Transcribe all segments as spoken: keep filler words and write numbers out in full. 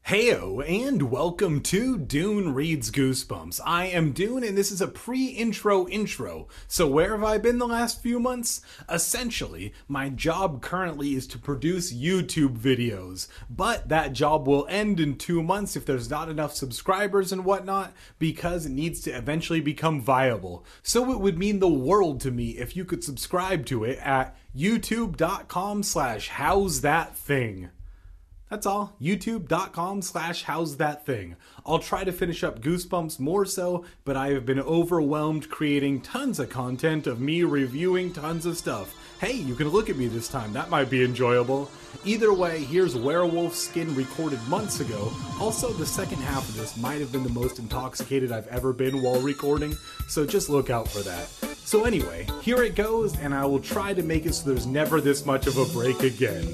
Heyo, and welcome to Dune Reads Goosebumps. I am Dune, and this is a pre-intro intro. So where have I been the last few months? Essentially, my job currently is to produce YouTube videos, but that job will end in two months if there's not enough subscribers and whatnot, because it needs to eventually become viable. So it would mean the world to me if you could subscribe to it at youtube.com slash how's that thing. That's all. YouTube.com slash how's that thing. I'll try to finish up Goosebumps more so, but I have been overwhelmed creating tons of content of me reviewing tons of stuff. Hey, you can look at me this time. That might be enjoyable. Either way, here's Werewolf Skin recorded months ago. Also, the second half of this might have been the most intoxicated I've ever been while recording, so just look out for that. So anyway, here it goes, and I will try to make it so there's never this much of a break again.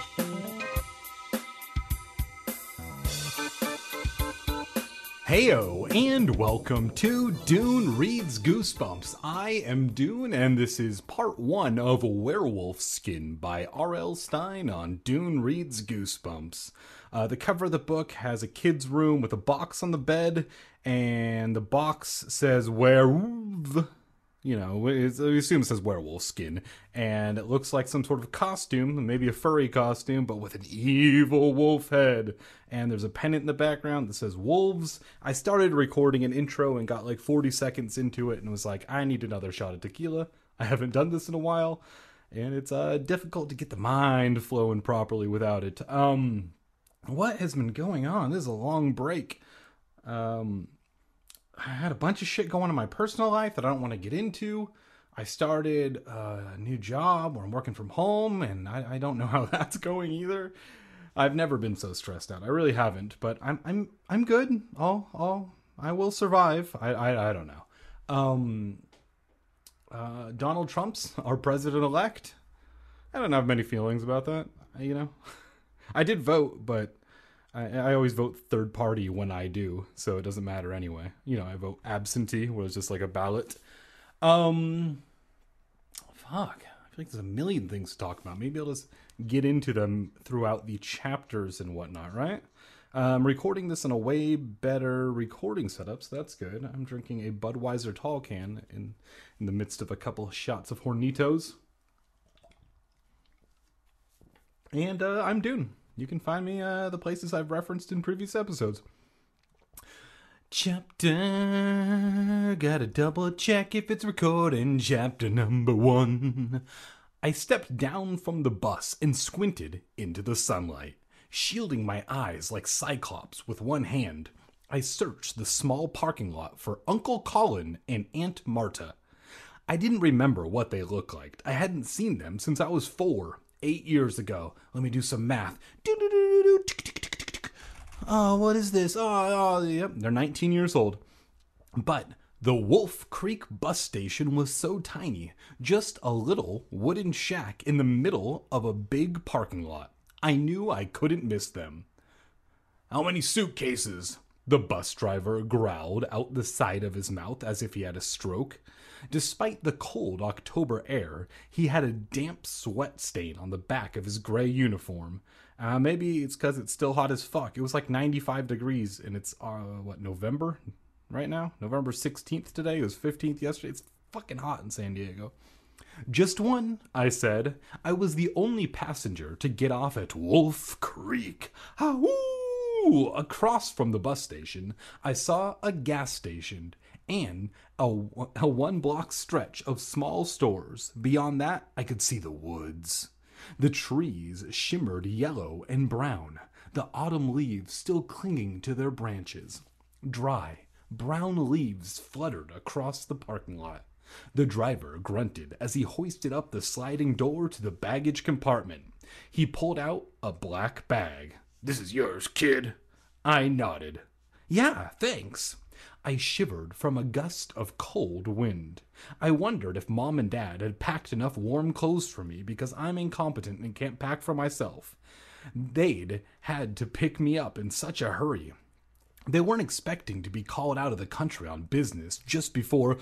Heyo, and welcome to Dune Reads Goosebumps. I am Dune, and this is part one of Werewolf Skin by R L Stine on Dune Reads Goosebumps. Uh, the cover of the book has a kid's room with a box on the bed, and the box says werewolf. You know, it's, we assume it says werewolf skin, and it looks like some sort of costume, maybe a furry costume, but with an evil wolf head. And there's a pennant in the background that says wolves. I started recording an intro and got like forty seconds into it and was like, I need another shot of tequila. I haven't done this in a while, and it's uh, difficult to get the mind flowing properly without it. Um, what has been going on? This is a long break. Um... I had a bunch of shit going on in my personal life that I don't want to get into. I started a new job where I'm working from home, and I, I don't know how that's going either. I've never been so stressed out. I really haven't, but I'm I'm I'm good. I'll I'll I will survive. I I, I don't know. Um, uh, Donald Trump's our president-elect. I don't have many feelings about that. You know, I did vote, but I, I always vote third party when I do, so it doesn't matter anyway. You know, I vote absentee, where it's just like a ballot. Um, fuck. I feel like there's a million things to talk about. Maybe I'll just get into them throughout the chapters and whatnot, right? I'm recording this in a way better recording setup, so that's good. I'm drinking a Budweiser tall can in, in the midst of a couple of shots of Hornitos. And uh, I'm Dune. You can find me uh, the places I've referenced in previous episodes. Chapter, gotta double check if it's recording. Chapter number one. I stepped down from the bus and squinted into the sunlight. Shielding my eyes like Cyclops with one hand, I searched the small parking lot for Uncle Colin and Aunt Marta. I didn't remember what they looked like. I hadn't seen them since I was four. Eight years ago. Let me do some math. Oh, what is this? Oh, oh, yep. They're nineteen years old. But the Wolf Creek bus station was so tiny. Just a little wooden shack in the middle of a big parking lot. I knew I couldn't miss them. How many suitcases? The bus driver growled out the side of his mouth as if he had a stroke. Despite the cold October air, he had a damp sweat stain on the back of his gray uniform. Uh, maybe it's because it's still hot as fuck. It was like ninety-five degrees, and it's, uh, what, November right now? November sixteenth today? It was fifteenth yesterday. It's fucking hot in San Diego. Just one, I said. I was the only passenger to get off at Wolf Creek. Ah-woo! Across from the bus station, I saw a gas station and a, a one-block stretch of small stores. Beyond that, I could see the woods. The trees shimmered yellow and brown, the autumn leaves still clinging to their branches. Dry, brown leaves fluttered across the parking lot. The driver grunted as he hoisted up the sliding door to the baggage compartment. He pulled out a black bag. "This is yours, kid." I nodded. "Yeah, thanks." I shivered from a gust of cold wind. I wondered if Mom and Dad had packed enough warm clothes for me because I'm incompetent and can't pack for myself. They'd had to pick me up in such a hurry. They weren't expecting to be called out of the country on business just before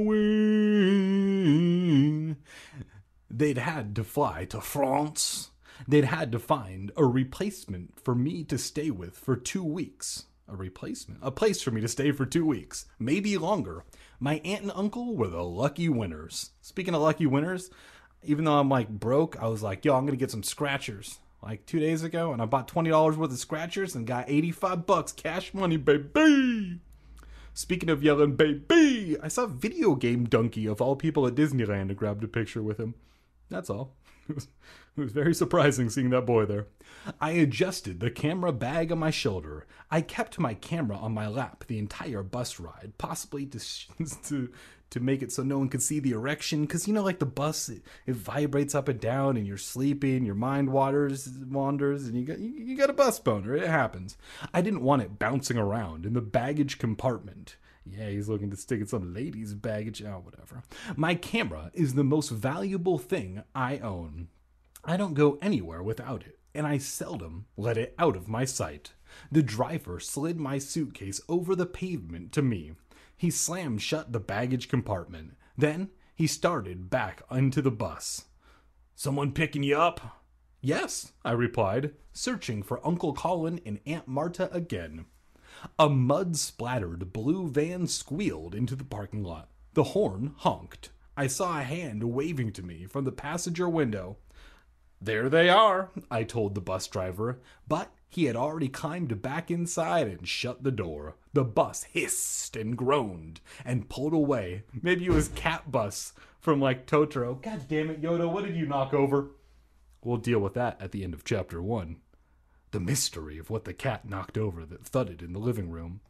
Halloween. They'd had to fly to France. They'd had to find a replacement for me to stay with for two weeks. A replacement? A place for me to stay for two weeks. Maybe longer. My aunt and uncle were the lucky winners. Speaking of lucky winners, even though I'm like broke, I was like, yo, I'm going to get some scratchers. Like two days ago, and I bought twenty dollars worth of scratchers and got eighty-five bucks cash money, baby. Speaking of yelling, baby, I saw Video Game Donkey of all people at Disneyland and grabbed a picture with him. That's all. It was, it was very surprising seeing that boy there. I adjusted the camera bag on my shoulder. I kept my camera on my lap the entire bus ride, possibly to to to make it so no one could see the erection. Because, you know, like the bus, it, it vibrates up and down, and you're sleeping, your mind wanders, wanders, and you got, you, you got a bus boner. It happens. I didn't want it bouncing around in the baggage compartment. Yeah, he's looking to stick in some lady's baggage. Oh, whatever. My camera is the most valuable thing I own. I don't go anywhere without it, and I seldom let it out of my sight. The driver slid my suitcase over the pavement to me. He slammed shut the baggage compartment. Then he started back into the bus. Someone picking you up? Yes, I replied, searching for Uncle Colin and Aunt Marta again. A mud-splattered blue van squealed into the parking lot. The horn honked. I saw a hand waving to me from the passenger window. There they are, I told the bus driver, but he had already climbed back inside and shut the door. The bus hissed and groaned and pulled away. Maybe it was Cat Bus from like Totoro. God damn it, Yoda, what did you knock over? We'll deal with that at the end of chapter one. The mystery of what the cat knocked over that thudded in the living room.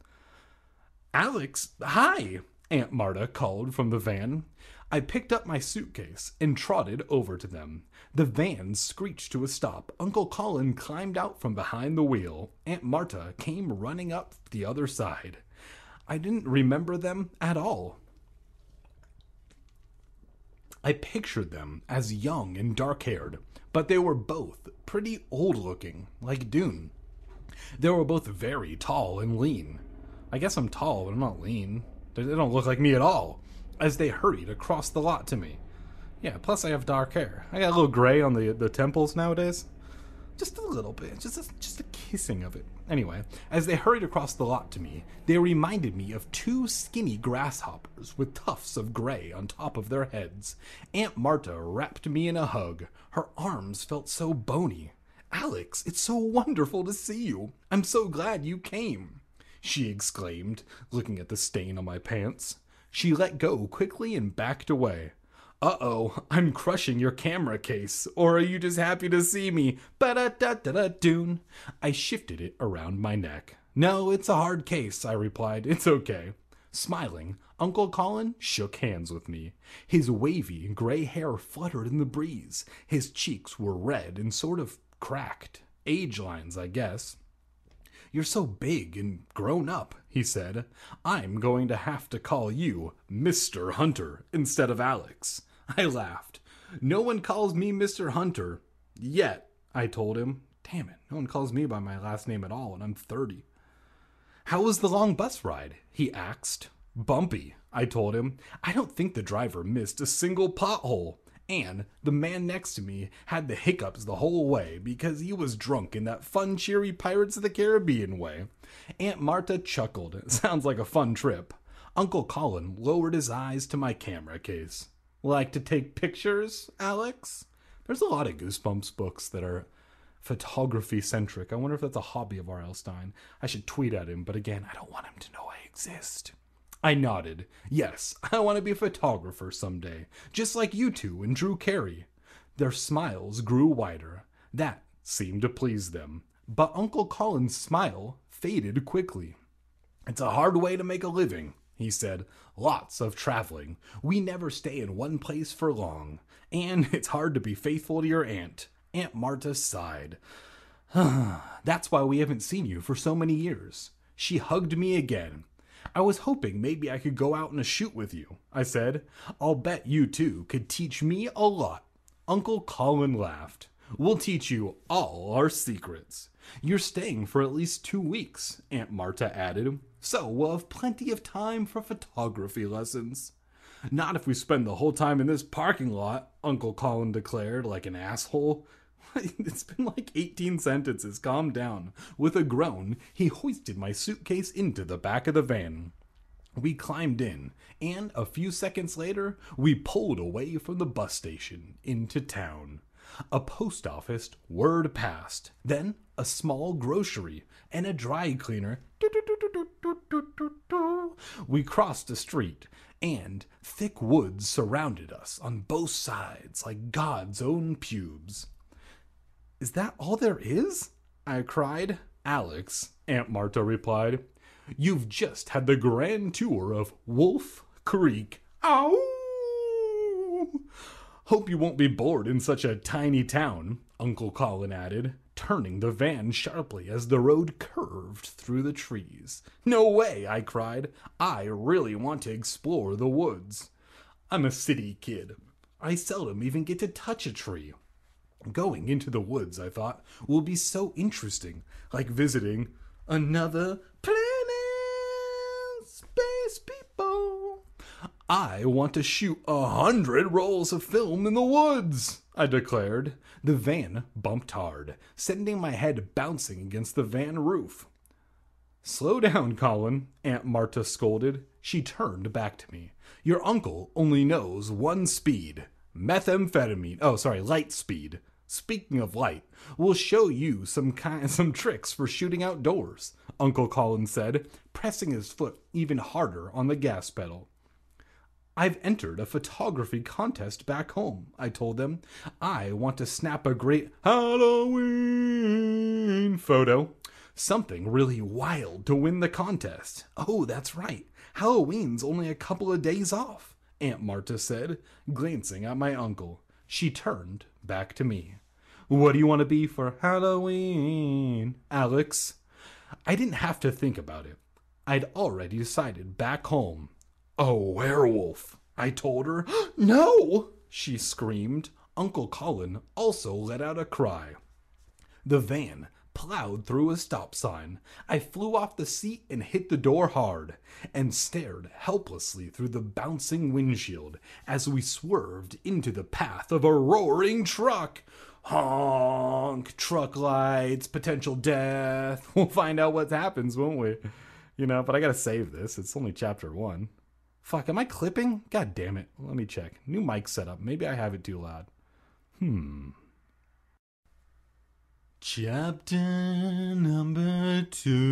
Alex, hi, Aunt Marta called from the van. I picked up my suitcase and trotted over to them. The van screeched to a stop. Uncle Colin climbed out from behind the wheel. Aunt Marta came running up the other side. I didn't remember them at all. I pictured them as young and dark-haired, but they were both pretty old-looking, like Dune. They were both very tall and lean. I guess I'm tall, but I'm not lean. They don't look like me at all, as they hurried across the lot to me. Yeah, plus I have dark hair. I got a little gray on the the temples nowadays. Just a little bit, just a, just a kissing of it. Anyway, as they hurried across the lot to me, they reminded me of two skinny grasshoppers with tufts of gray on top of their heads. Aunt Marta wrapped me in a hug. Her arms felt so bony. Alex, it's so wonderful to see you. I'm so glad you came, she exclaimed, looking at the stain on my pants. She let go quickly and backed away. Uh-oh, I'm crushing your camera case. Or are you just happy to see me? Ba-da-da-da-da-doon. I shifted it around my neck. No, it's a hard case, I replied. It's okay. Smiling, Uncle Colin shook hands with me. His wavy gray hair fluttered in the breeze. His cheeks were red and sort of cracked. Age lines, I guess. You're so big and grown up, he said. I'm going to have to call you Mister Hunter instead of Alex. I laughed. No one calls me Mister Hunter. Yet, I told him. Damn it, no one calls me by my last name at all, and I'm thirty. How was the long bus ride? He asked. Bumpy, I told him. I don't think the driver missed a single pothole. And the man next to me had the hiccups the whole way because he was drunk in that fun, cheery Pirates of the Caribbean way. Aunt Marta chuckled. It sounds like a fun trip. Uncle Colin lowered his eyes to my camera case. Like to take pictures, Alex? There's a lot of Goosebumps books that are photography-centric. I wonder if that's a hobby of R L. Stine. I should tweet at him, but again, I don't want him to know I exist. I nodded. Yes, I want to be a photographer someday, just like you two and Drew Carey. Their smiles grew wider. That seemed to please them. But Uncle Colin's smile faded quickly. It's a hard way to make a living, he said. Lots of traveling. We never stay in one place for long. And it's hard to be faithful to your aunt. Aunt Marta sighed. That's why we haven't seen you for so many years. She hugged me again. I was hoping maybe I could go out on a shoot with you, I said. I'll bet you two could teach me a lot. Uncle Colin laughed. We'll teach you all our secrets. You're staying for at least two weeks, Aunt Marta added. So we'll have plenty of time for photography lessons. Not if we spend the whole time in this parking lot, Uncle Colin declared like an asshole. It's been like eighteen sentences. Calm down. With a groan, he hoisted my suitcase into the back of the van. We climbed in, and a few seconds later, we pulled away from the bus station into town. A post office, word passed, then a small grocery and a dry cleaner. We crossed the street, and thick woods surrounded us on both sides like God's own pubes. "Is that all there is?" I cried. "Alex," Aunt Marta replied, "you've just had the grand tour of Wolf Creek." Ow! "Hope you won't be bored in such a tiny town," Uncle Colin added, turning the van sharply as the road curved through the trees. "No way," I cried. "I really want to explore the woods. I'm a city kid. I seldom even get to touch a tree. Going into the woods, I thought, will be so interesting, like visiting another planet, space people. I want to shoot a hundred rolls of film in the woods," I declared. The van bumped hard, sending my head bouncing against the van roof. "Slow down, Colin," Aunt Marta scolded. She turned back to me. "Your uncle only knows one speed. Methamphetamine. Oh, sorry, light speed. Speaking of light, we'll show you some kind, some tricks for shooting outdoors," Uncle Colin said, pressing his foot even harder on the gas pedal. "I've entered a photography contest back home," I told them. "I want to snap a great Halloween photo. Something really wild to win the contest." "Oh, that's right. Halloween's only a couple of days off," Aunt Marta said, glancing at my uncle. She turned back to me. "What do you want to be for Halloween, Alex?" I didn't have to think about it. I'd already decided back home. "A werewolf," I told her. "No!" she screamed. Uncle Colin also let out a cry. The van plowed through a stop sign. I flew off the seat and hit the door hard, and stared helplessly through the bouncing windshield as we swerved into the path of a roaring truck. Honk, truck lights, potential death. We'll find out what happens, won't we? You know, but I gotta save this. It's only chapter one. Fuck, am I clipping? God damn it. Let me check. New mic setup. Maybe I have it too loud. Hmm. Chapter number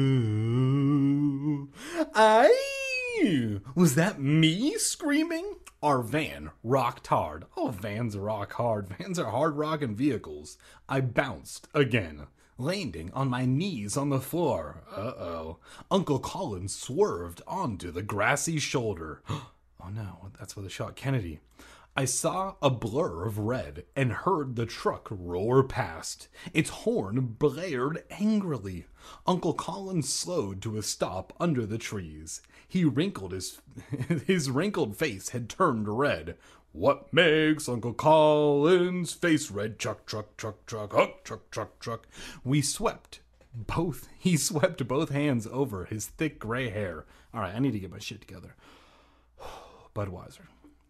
two. Aye! Was that me screaming? Our van rocked hard. Oh, vans rock hard. Vans are hard rocking vehicles. I bounced again, landing on my knees on the floor. Uh-oh. Uncle Colin swerved onto the grassy shoulder. Oh no, that's where they shot Kennedy. I saw a blur of red and heard the truck roar past. Its horn blared angrily. Uncle Colin slowed to a stop under the trees. He wrinkled his his wrinkled face had turned red. "What makes Uncle Colin's face red? Truck, truck, truck, truck, huck, truck, truck, truck." We swept both. He swept both hands over his thick gray hair. All right, I need to get my shit together. Budweiser.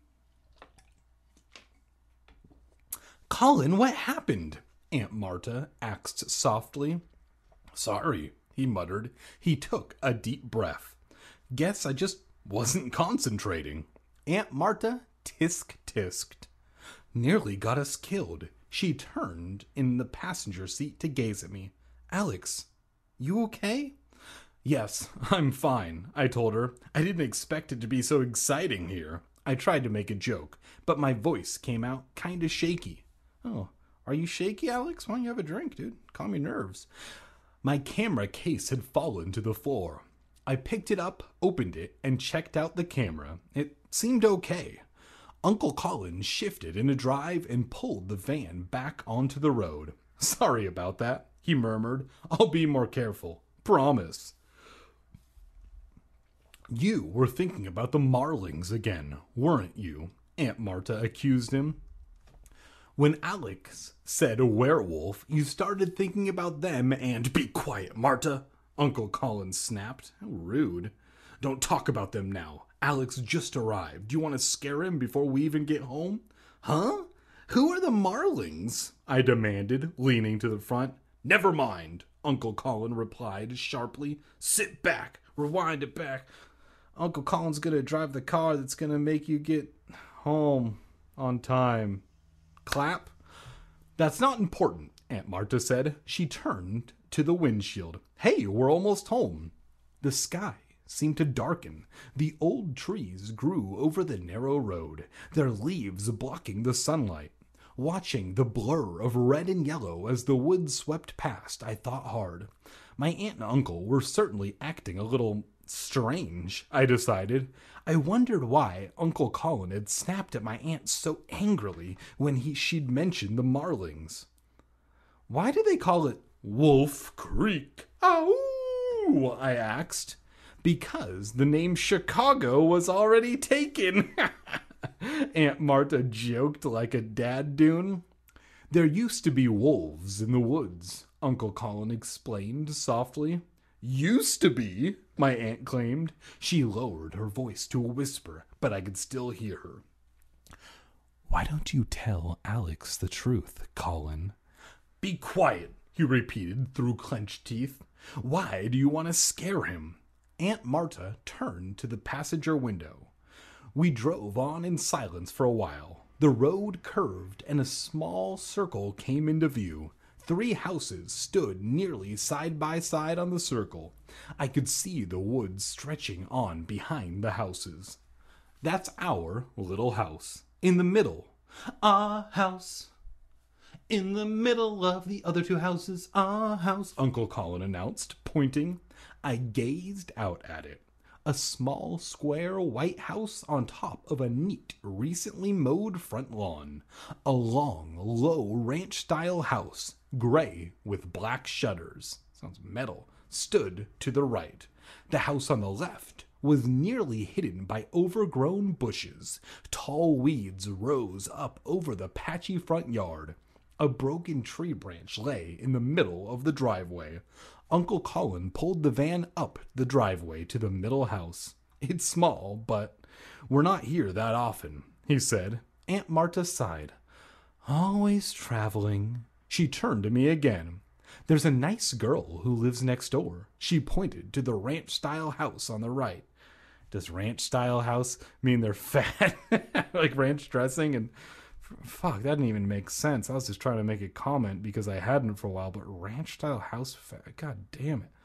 "Colin, what happened?" Aunt Marta asked softly. "Sorry," he muttered. He took a deep breath. "Guess I just wasn't concentrating." Aunt Marta tisk-tisked. "Nearly got us killed." She turned in the passenger seat to gaze at me. "Alex, you okay?" "Yes, I'm fine," I told her. I didn't expect it to be so exciting here. I tried to make a joke, but my voice came out kinda shaky. "Oh, are you shaky, Alex? Why don't you have a drink, dude? Calm your nerves." My camera case had fallen to the floor. I picked it up, opened it, and checked out the camera. It seemed okay. Uncle Colin shifted in a drive and pulled the van back onto the road. "Sorry about that," he murmured. "I'll be more careful. Promise." "You were thinking about the Marlings again, weren't you?" Aunt Marta accused him. "When Alex said a werewolf, you started thinking about them and—" "Be quiet, Marta," Uncle Colin snapped. How rude. "Don't talk about them now. Alex just arrived. Do you want to scare him before we even get home?" "Huh? Who are the Marlings? I demanded, leaning to the front. Never mind, Uncle Colin replied sharply. Sit back, rewind it back. Uncle Colin's gonna drive the car that's gonna make you get home on time. Clap? That's not important, Aunt Marta said. She turned to the windshield. Hey, we're almost home. The sky seemed to darken. The old trees grew over the narrow road, their leaves blocking the sunlight. Watching the blur of red and yellow as the woods swept past, I thought hard. My aunt and uncle were certainly acting a little strange, I decided. I wondered why Uncle Colin had snapped at my aunt so angrily when he she'd mentioned the Marlings. Why do they call it Wolf Creek? Ow! I asked. Because the name Chicago was already taken. Aunt Marta joked like a dad dune. There used to be wolves in the woods, Uncle Colin explained softly. Used to be, my aunt claimed. She lowered her voice to a whisper, but I could still hear her. Why don't you tell Alex the truth, Colin? Be quiet, he repeated through clenched teeth. Why do you want to scare him? Aunt Marta turned to the passenger window. We drove on in silence for a while. The road curved and a small circle came into view. Three houses stood nearly side by side on the circle. I could see the woods stretching on behind the houses. That's our little house. In the middle. Our house. In the middle of the other two houses. Our house, Uncle Colin announced, pointing. I gazed out at it. A small, square, white house on top of a neat, recently mowed front lawn. A long, low, ranch-style house, gray with black shutters, sounds metal, stood to the right. The house on the left was nearly hidden by overgrown bushes. Tall weeds rose up over the patchy front yard. A broken tree branch lay in the middle of the driveway. Uncle Colin pulled the van up the driveway to the middle house. It's small, but we're not here that often, he said. Aunt Marta sighed. Always traveling. She turned to me again. There's a nice girl who lives next door. She pointed to the ranch-style house on the right. Does ranch-style house mean they're fat? Like ranch dressing? And fuck, that didn't even make sense. I was just trying to make a comment because I hadn't for a while, but ranch-style house fat? God damn it.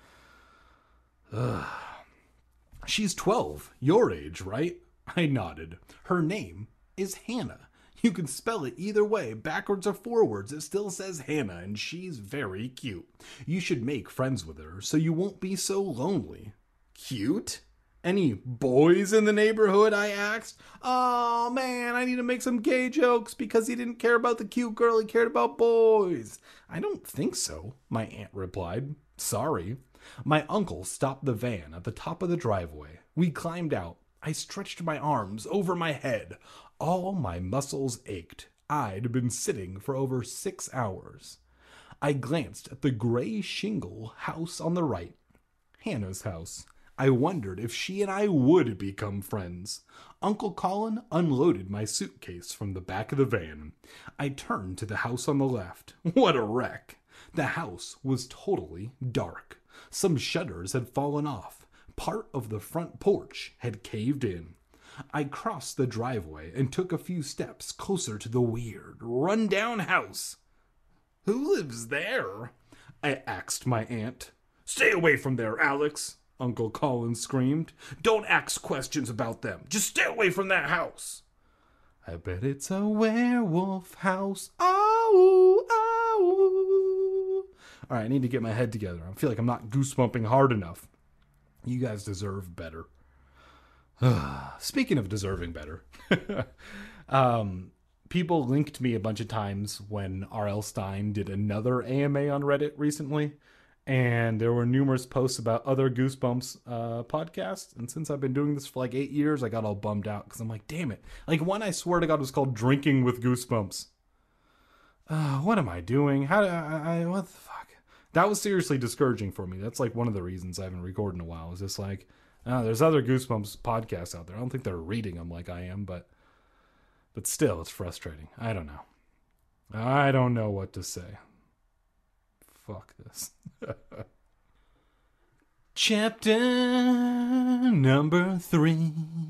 Ugh. She's twelve, your age, right? I nodded. Her name is Hannah. You can spell it either way, backwards or forwards. It still says Hannah, and she's very cute. You should make friends with her so you won't be so lonely. Cute? Any boys in the neighborhood? I asked. Oh man, I need to make some gay jokes because he didn't care about the cute girl, he cared about boys. I don't think so, my aunt replied. Sorry. My uncle stopped the van at the top of the driveway. We climbed out. I stretched my arms over my head. All my muscles ached. I'd been sitting for over six hours. I glanced at the gray shingle house on the right. Hannah's house. I wondered if she and I would become friends. Uncle Colin unloaded my suitcase from the back of the van. I turned to the house on the left. What a wreck! The house was totally dark. Some shutters had fallen off. Part of the front porch had caved in. I crossed the driveway and took a few steps closer to the weird, run-down house. Who lives there? I asked my aunt. Stay away from there, Alex, Uncle Colin screamed. Don't ask questions about them. Just stay away from that house. I bet it's a werewolf house. Oh, oh. All right, I need to get my head together. I feel like I'm not goosebumping hard enough. You guys deserve better. Speaking of deserving better, um, people linked me a bunch of times when R L. Stine did another A M A on Reddit recently, and there were numerous posts about other Goosebumps uh, podcasts, and since I've been doing this for like eight years, I got all bummed out, because I'm like, damn it. Like, one, I swear to God, was called Drinking with Goosebumps. Uh, what am I doing? How do I, I, what the fuck? That was seriously discouraging for me. That's like one of the reasons I haven't recorded in a while, is just like, oh, there's other Goosebumps podcasts out there. I don't think they're reading them like I am, but but still, it's frustrating. I don't know. I don't know what to say. Fuck this. Chapter number three.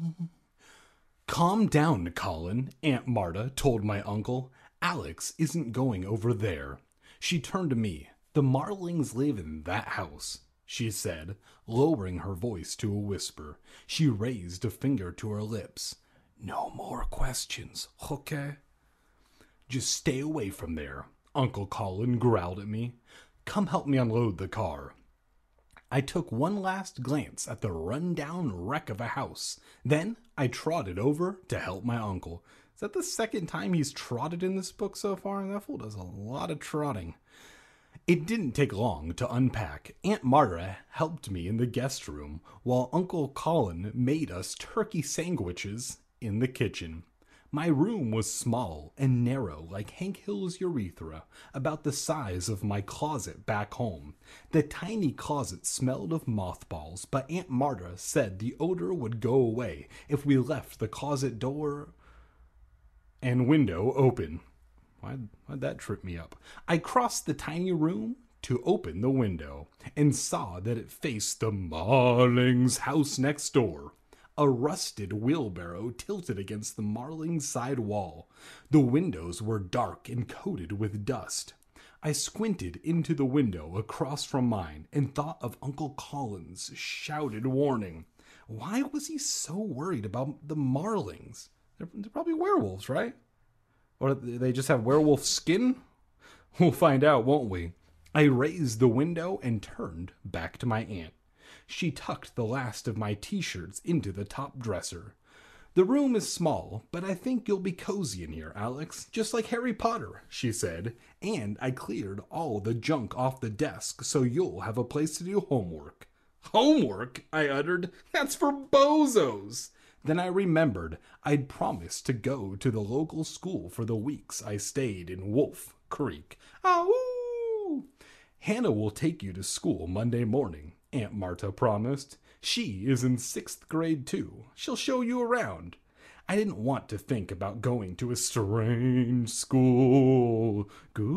Calm down, Colin, Aunt Marta told my uncle. Alex isn't going over there. She turned to me. The Marlings live in that house, she said, lowering her voice to a whisper. She raised a finger to her lips. No more questions, okay? Just stay away from there, Uncle Colin growled at me. Come help me unload the car. I took one last glance at the run-down wreck of a house. Then I trotted over to help my uncle. Is that the second time he's trotted in this book so far? That fool does a lot of trotting. It didn't take long to unpack. Aunt Marta helped me in the guest room, while Uncle Colin made us turkey sandwiches in the kitchen. My room was small and narrow like Hank Hill's urethra, about the size of my closet back home. The tiny closet smelled of mothballs, but Aunt Marta said the odor would go away if we left the closet door and window open. Why'd, why'd that trip me up? I crossed the tiny room to open the window and saw that it faced the Marlings' house next door. A rusted wheelbarrow tilted against the Marlings' side wall. The windows were dark and coated with dust. I squinted into the window across from mine and thought of Uncle Colin's shouted warning. Why was he so worried about the Marlings? They're, they're probably werewolves, right? Or they just have werewolf skin? We'll find out, won't we? I raised the window and turned back to my aunt. She tucked the last of my t-shirts into the top dresser. The room is small, but I think you'll be cozy in here, Alex, just like Harry Potter, she said, and I cleared all the junk off the desk so you'll have a place to do homework. Homework? I uttered. That's for bozos. Then I remembered I'd promised to go to the local school for the weeks I stayed in Wolf Creek. Ow! Hannah will take you to school Monday morning, Aunt Marta promised. She is in sixth grade too. She'll show you around. I didn't want to think about going to a strange school.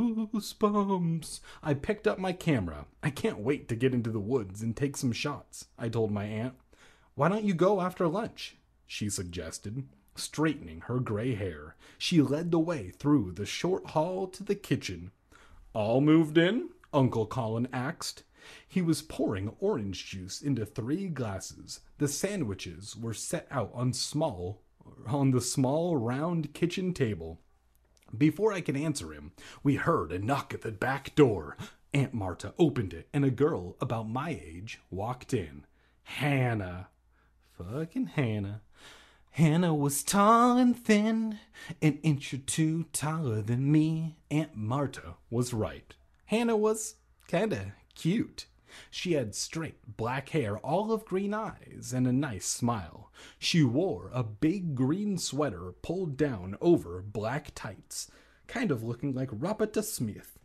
Goosebumps. I picked up my camera. I can't wait to get into the woods and take some shots, I told my aunt. Why don't you go after lunch? She suggested, straightening her gray hair. She led the way through the short hall to the kitchen. All moved in? Uncle Colin asked. He was pouring orange juice into three glasses. The sandwiches were set out on small, on the small round kitchen table. Before I could answer him, we heard a knock at the back door. Aunt Marta opened it, and a girl about my age walked in. Hannah. Fucking Hannah. Hannah was tall and thin, an inch or two taller than me. Aunt Marta was right. Hannah was kinda cute. She had straight black hair, olive green eyes, and a nice smile. She wore a big green sweater pulled down over black tights, kind of looking like Roberta Smith.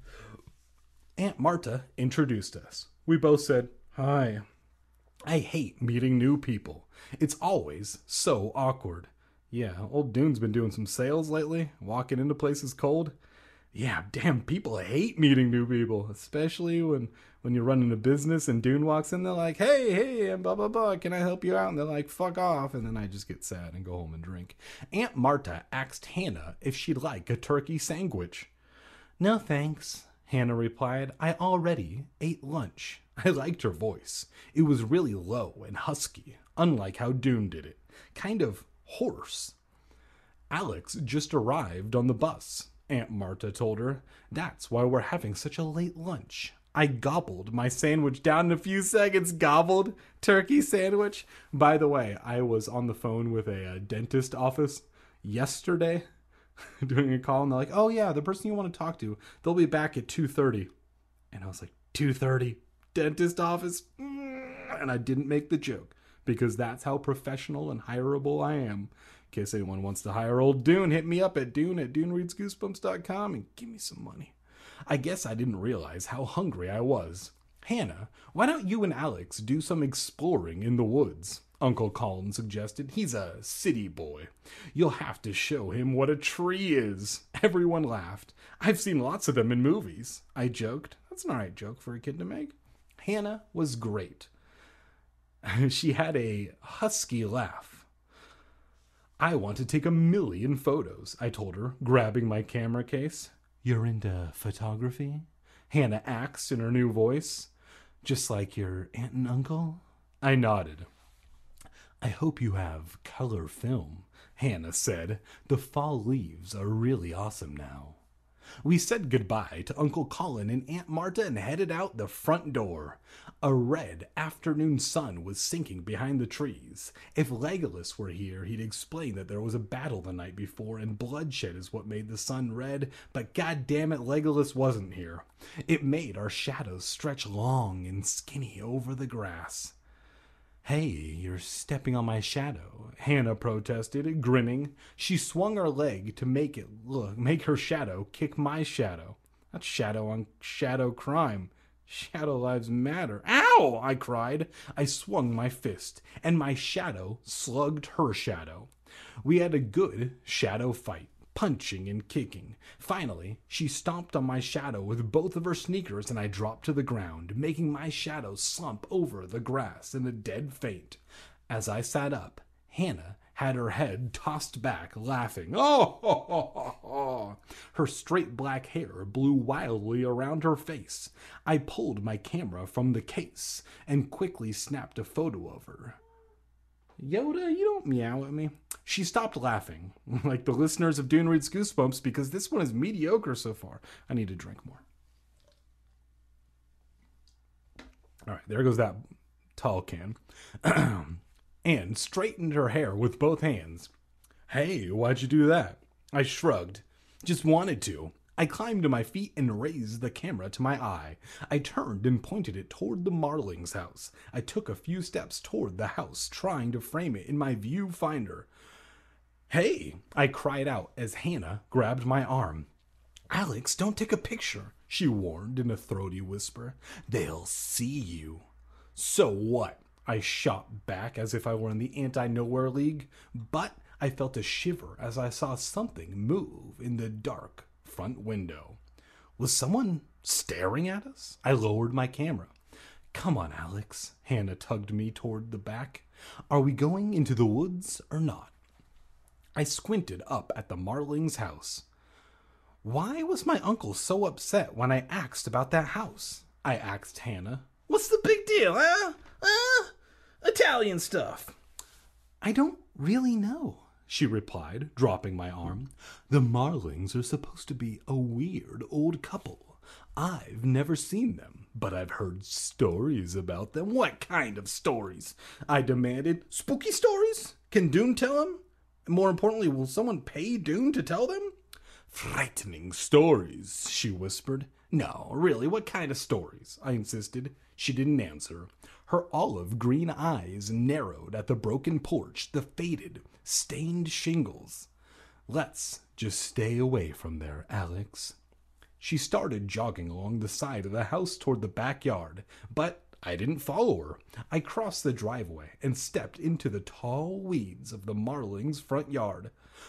Aunt Marta introduced us. We both said, "Hi." I hate meeting new people. It's always so awkward. Yeah, old Dune's been doing some sales lately, walking into places cold. Yeah, damn, people hate meeting new people, especially when, when you run into business and Dune walks in, they're like, hey, hey, and blah, blah, blah, can I help you out? And they're like, fuck off, and then I just get sad and go home and drink. Aunt Marta asked Hannah if she'd like a turkey sandwich. No, thanks, Hannah replied. I already ate lunch. I liked her voice. It was really low and husky, unlike how Dune did it. Kind of hoarse. Alex just arrived on the bus, Aunt Marta told her. That's why we're having such a late lunch. I gobbled my sandwich down in a few seconds. Gobbled? Turkey sandwich? By the way, I was on the phone with a, a dentist office yesterday doing a call, and they're like, oh yeah, the person you want to talk to, they'll be back at two thirty. And I was like, two thirty? Dentist office? And I didn't make the joke because that's how professional and hireable I am. In case anyone wants to hire old Dune, hit me up at Dune at Dune Reads Goosebumps dot com and give me some money. I guess I didn't realize how hungry I was. Hannah, why don't you and Alex do some exploring in the woods? Uncle Colin suggested. He's a city boy. You'll have to show him what a tree is. Everyone laughed. I've seen lots of them in movies, I joked. That's an alright joke for a kid to make. Hannah was great. She had a husky laugh. I want to take a million photos, I told her, grabbing my camera case. You're into photography? Hannah asked in her new voice. Just like your aunt and uncle? I nodded. I hope you have color film, Hannah said. The fall leaves are really awesome now. We said goodbye to Uncle Colin and Aunt Marta and headed out the front door. A red afternoon sun was sinking behind the trees. If Legolas were here, he'd explain that there was a battle the night before and bloodshed is what made the sun red, but goddamn it, Legolas wasn't here. It made our shadows stretch long and skinny over the grass. Hey, you're stepping on my shadow, Hannah protested, grinning. She swung her leg to make it look, make her shadow kick my shadow. That's shadow on shadow crime. Shadow lives matter. Ow! I cried. I swung my fist, and my shadow slugged her shadow. We had a good shadow fight, punching and kicking. Finally, she stomped on my shadow with both of her sneakers, and I dropped to the ground, making my shadow slump over the grass in a dead faint. As I sat up, Hannah had her head tossed back, laughing. Oh, ho, ho, ho, ho. Her straight black hair blew wildly around her face. I pulled my camera from the case and quickly snapped a photo of her. Yoda, you don't meow at me. She stopped laughing, like the listeners of Dune Reads Goosebumps, because this one is mediocre so far. I need to drink more. All right, there goes that tall can. Anne straightened her hair with both hands. Hey, why'd you do that? I shrugged. Just wanted to. I climbed to my feet and raised the camera to my eye. I turned and pointed it toward the Marlings' house. I took a few steps toward the house, trying to frame it in my viewfinder. Hey, I cried out as Hannah grabbed my arm. Alex, don't take a picture, she warned in a throaty whisper. They'll see you. So what? I shot back as if I were in the Anti-Nowhere League, but I felt a shiver as I saw something move in the dark front window. Was someone staring at us? I lowered my camera. Come on, Alex. Hannah tugged me toward the back. Are we going into the woods or not? I squinted up at the Marlings' house. Why was my uncle so upset when I asked about that house? I asked Hannah. What's the big deal, huh? Uh, Italian stuff. I don't really know, she replied, dropping my arm. The Marlings are supposed to be a weird old couple. I've never seen them, but I've heard stories about them. What kind of stories? I demanded. Spooky stories? Can Dune tell them? And more importantly, will someone pay Dune to tell them? Frightening stories, she whispered. No, really, what kind of stories? I insisted. She didn't answer. Her olive green eyes narrowed at the broken porch, the faded, stained shingles. Let's just stay away from there, Alex. She started jogging along the side of the house toward the backyard, but I didn't follow her. I crossed the driveway and stepped into the tall weeds of the Marlings' front yard.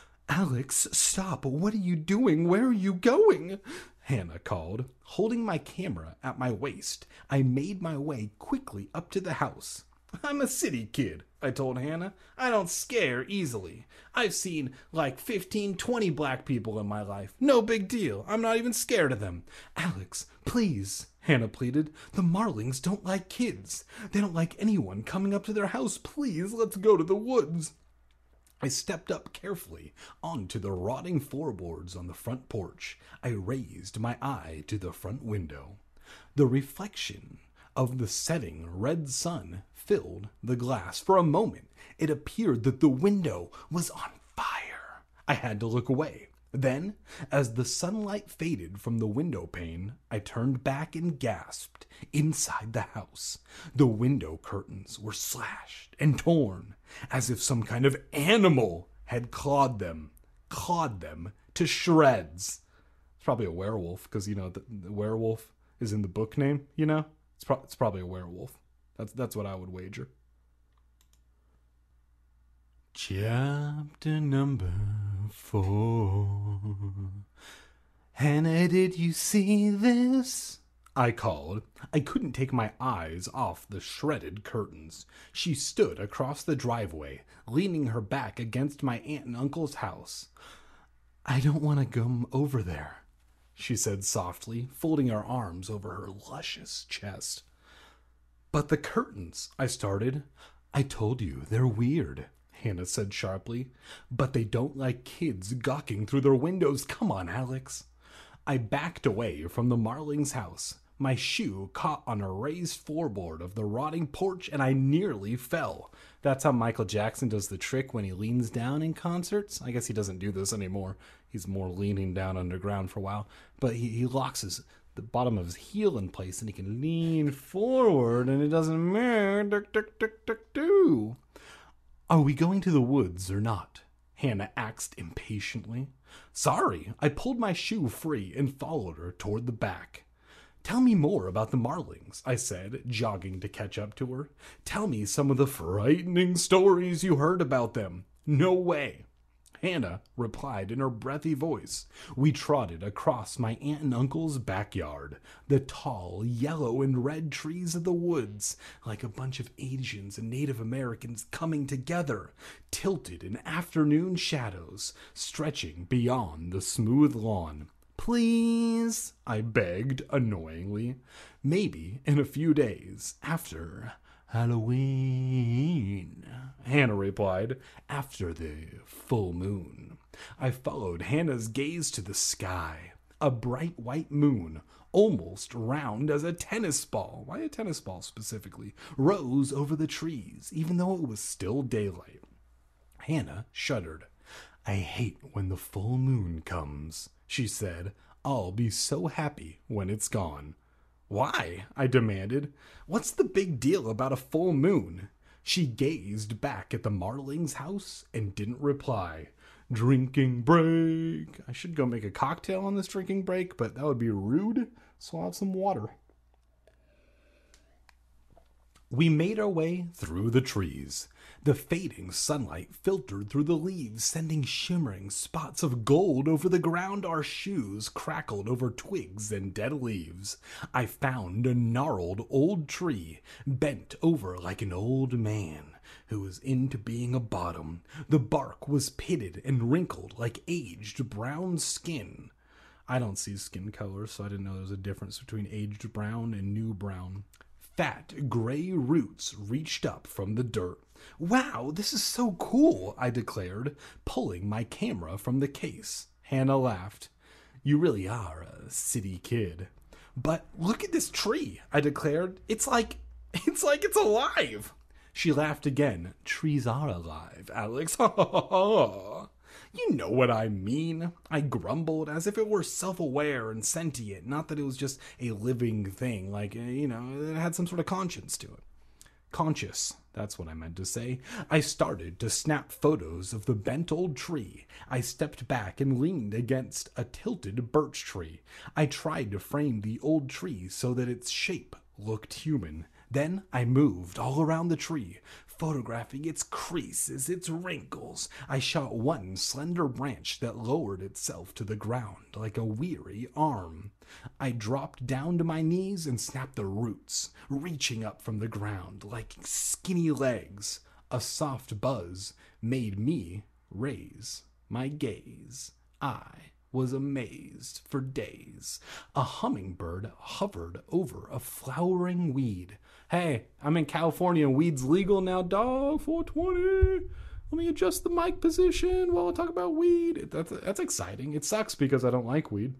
Alex, stop. What are you doing? Where are you going? Hannah called. Holding my camera at my waist, I made my way quickly up to the house. I'm a city kid, I told Hannah. I don't scare easily. I've seen like fifteen, twenty black people in my life. No big deal. I'm not even scared of them. Alex, please, Hannah pleaded. The Marlings don't like kids. They don't like anyone coming up to their house. Please, let's go to the woods. I stepped up carefully onto the rotting floorboards on the front porch. I raised my eye to the front window. The reflection of the setting red sun filled the glass. For a moment, it appeared that the window was on fire. I had to look away. Then, as the sunlight faded from the window pane, I turned back and gasped. Inside the house, the window curtains were slashed and torn, as if some kind of animal had clawed them, clawed them to shreds. It's probably a werewolf, because, you know, the, the werewolf is in the book name, you know? It's, pro- it's probably a werewolf. That's, that's what I would wager. Chapter number four. Hannah, did you see this? I called. I couldn't take my eyes off the shredded curtains. She stood across the driveway, leaning her back against my aunt and uncle's house. I don't want to come over there, she said softly, folding her arms over her luscious chest. But the curtains, I started. I told you, they're weird, Hannah said sharply. But they don't like kids gawking through their windows. Come on, Alex. I backed away from the Marlings' house. My shoe caught on a raised floorboard of the rotting porch, and I nearly fell. That's how Michael Jackson does the trick when he leans down in concerts. I guess he doesn't do this anymore. He's more leaning down underground for a while. But he, he locks his the bottom of his heel in place, and he can lean forward, and it doesn't matter. Duck, duck, duck, duck, do. Are we going to the woods or not? Hannah asked impatiently. Sorry, I pulled my shoe free and followed her toward the back. Tell me more about the Marlings, I said, jogging to catch up to her. Tell me some of the frightening stories you heard about them. No way. Hannah replied in her breathy voice. We trotted across my aunt and uncle's backyard, the tall yellow and red trees of the woods, like a bunch of Asians and Native Americans coming together, tilted in afternoon shadows, stretching beyond the smooth lawn. Please, I begged annoyingly. Maybe in a few days, after Halloween, Hannah replied, after the full moon. I followed Hannah's gaze to the sky. A bright white moon, almost round as a tennis ball, why a tennis ball specifically, rose over the trees, even though it was still daylight. Hannah shuddered. I hate when the full moon comes, she said. I'll be so happy when it's gone. Why? I demanded. What's the big deal about a full moon? She gazed back at the Marlings' house and didn't reply. Drinking break. I should go make a cocktail on this drinking break, but that would be rude, so I'll have some water. We made our way through the trees. The fading sunlight filtered through the leaves, sending shimmering spots of gold over the ground. Our shoes crackled over twigs and dead leaves. I found a gnarled old tree, bent over like an old man who was into being a bottom. The bark was pitted and wrinkled like aged brown skin. I don't see skin color, so I didn't know there was a difference between aged brown and new brown. Fat, gray roots reached up from the dirt. Wow, this is so cool, I declared, pulling my camera from the case. Hannah laughed. You really are a city kid. But look at this tree, I declared. It's like, it's like it's alive. She laughed again. Trees are alive, Alex. You know what I mean. I grumbled as if it were self-aware and sentient, not that it was just a living thing, like, you know, it had some sort of conscience to it. Conscious, that's what I meant to say. I started to snap photos of the bent old tree. I stepped back and leaned against a tilted birch tree. I tried to frame the old tree so that its shape looked human. Then I moved all around the tree, photographing its creases, its wrinkles. I shot one slender branch that lowered itself to the ground like a weary arm. I dropped down to my knees and snapped the roots, reaching up from the ground like skinny legs. A soft buzz made me raise my gaze. I was amazed for days. A hummingbird hovered over a flowering weed. Hey, I'm in California and weed's legal now, dog. four twenty. Let me adjust the mic position while I talk about weed. That's, that's exciting. It sucks because I don't like weed.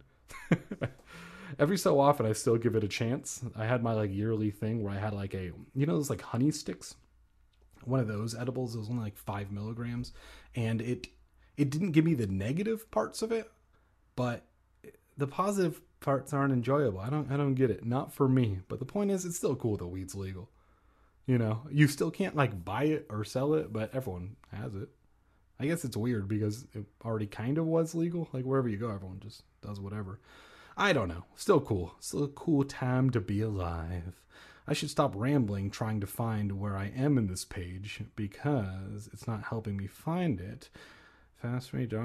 Every so often, I still give it a chance. I had my like yearly thing where I had like a, you know, those like honey sticks? One of those edibles. It was only like five milligrams. And it it didn't give me the negative parts of it, but the positive parts aren't enjoyable. I don't I don't get it. Not for me. But the point is, it's still cool that weed's legal. You know, you still can't like buy it or sell it, but everyone has it. I guess it's weird because it already kind of was legal. Like wherever you go, everyone just does whatever. I don't know. Still cool. Still a cool time to be alive. I should stop rambling trying to find where I am in this page because it's not helping me find it. Fast read.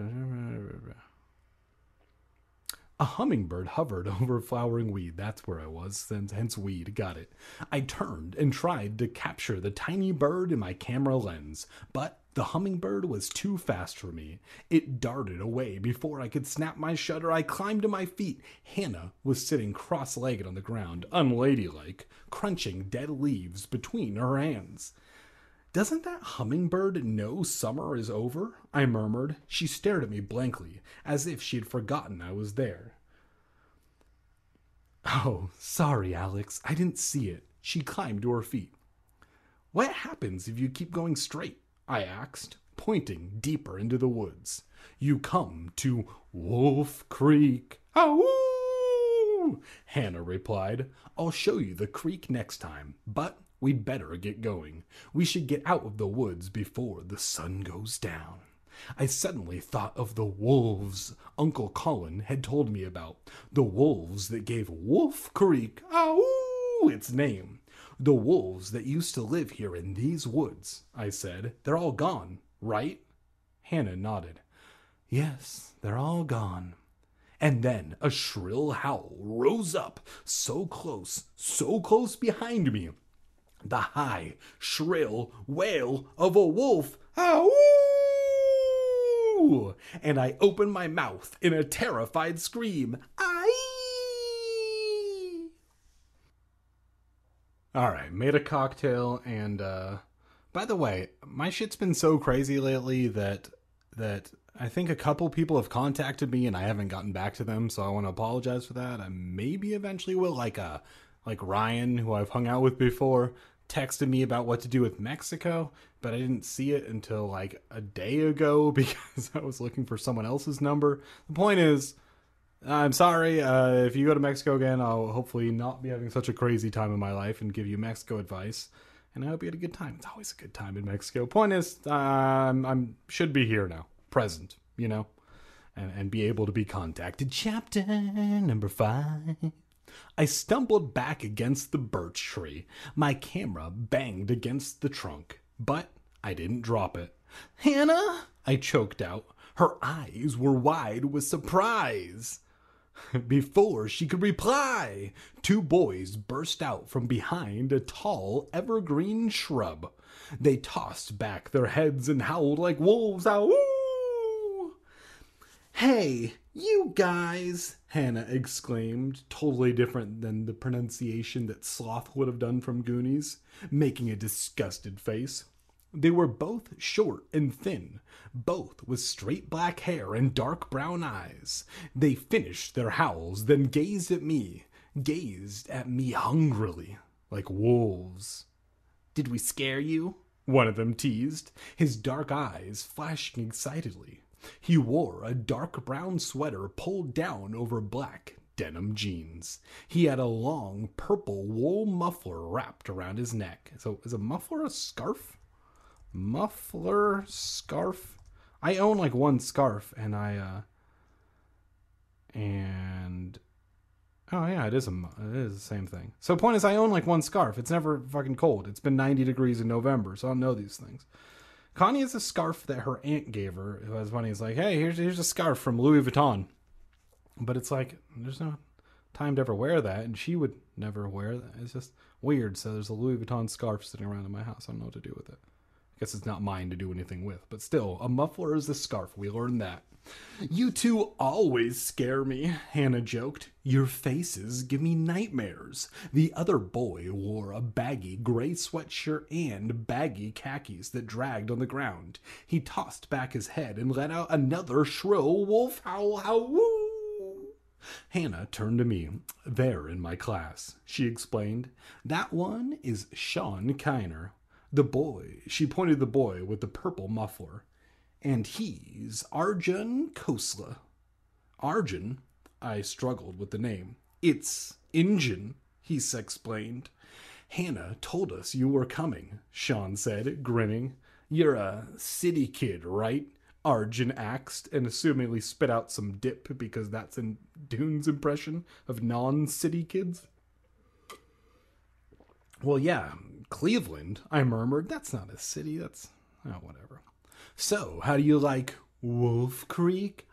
A hummingbird hovered over a flowering weed. That's where I was, hence weed. Got it. I turned and tried to capture the tiny bird in my camera lens, but the hummingbird was too fast for me. It darted away before I could snap my shutter. I climbed to my feet. Hannah was sitting cross-legged on the ground, unladylike, crunching dead leaves between her hands. "Doesn't that hummingbird know summer is over?" I murmured. She stared at me blankly, as if she had forgotten I was there. "Oh, sorry, Alex. I didn't see it." She climbed to her feet. "What happens if you keep going straight?" I asked, pointing deeper into the woods. "You come to Wolf Creek." "Ow!" Hannah replied. "I'll show you the creek next time, but we'd better get going. We should get out of the woods before the sun goes down." I suddenly thought of the wolves Uncle Colin had told me about. The wolves that gave Wolf Creek, ow, its name. "The wolves that used to live here in these woods," I said. "They're all gone, right?" Hannah nodded. "Yes, they're all gone." And then a shrill howl rose up, so close, so close behind me. The high, shrill wail of a wolf. Ow! And I opened my mouth in a terrified scream. Aye! Alright, made a cocktail, and uh by the way, my shit's been so crazy lately that that I think a couple people have contacted me and I haven't gotten back to them, so I want to apologize for that. I maybe eventually will, like uh like Ryan, who I've hung out with before, texted me about what to do with Mexico, but I didn't see it until like a day ago because I was looking for someone else's number. The point is, I'm sorry, uh, if you go to Mexico again, I'll hopefully not be having such a crazy time in my life and give you Mexico advice. And I hope you had a good time. It's always a good time in Mexico. Point is, uh, I'm, I'm should be here now, present, you know, and, and be able to be contacted. Chapter number five. I stumbled back against the birch tree. My camera banged against the trunk, but I didn't drop it. "Hannah?" I choked out. Her eyes were wide with surprise. Before she could reply, two boys burst out from behind a tall evergreen shrub. They tossed back their heads and howled like wolves. Ow! "Hey, you guys!" Hannah exclaimed, totally different than the pronunciation that Sloth would have done from Goonies, making a disgusted face. They were both short and thin, both with straight black hair and dark brown eyes. They finished their howls, then gazed at me, gazed at me hungrily, like wolves. "Did we scare you?" one of them teased, his dark eyes flashing excitedly. He wore a dark brown sweater pulled down over black denim jeans. He had a long purple wool muffler wrapped around his neck. So is a muffler a scarf? Muffler, scarf? I own like one scarf, and I, uh, and, oh yeah, it is a, it is the same thing. So point is, I own like one scarf. It's never fucking cold. It's been ninety degrees in November, so I don't know these things. Connie has a scarf that her aunt gave her. It was funny. It's like, hey, here's here's a scarf from Louis Vuitton. But it's like, there's no time to ever wear that, and she would never wear that. It's just weird. So there's a Louis Vuitton scarf sitting around in my house. I don't know what to do with it. I guess it's not mine to do anything with. But still, a muffler is a scarf. We learned that. "You two always scare me," Hannah joked. "Your faces give me nightmares." The other boy wore a baggy gray sweatshirt and baggy khakis that dragged on the ground. He tossed back his head and let out another shrill wolf howl. Howl, woo! Hannah turned to me. "They're in my class," she explained. "That one is Sean Kiner. The boy," she pointed to the boy with the purple muffler. "And he's Arjun Khosla." Arjun? I struggled with the name. "It's Injun," he explained. "Hannah told us you were coming," Sean said, grinning. "You're a city kid, right?" Arjun asked, and assumingly spit out some dip because that's in Dune's impression of non-city kids. Well, yeah, Cleveland, I murmured. That's not a city. That's, oh, whatever. So, how do you like Wolf Creek?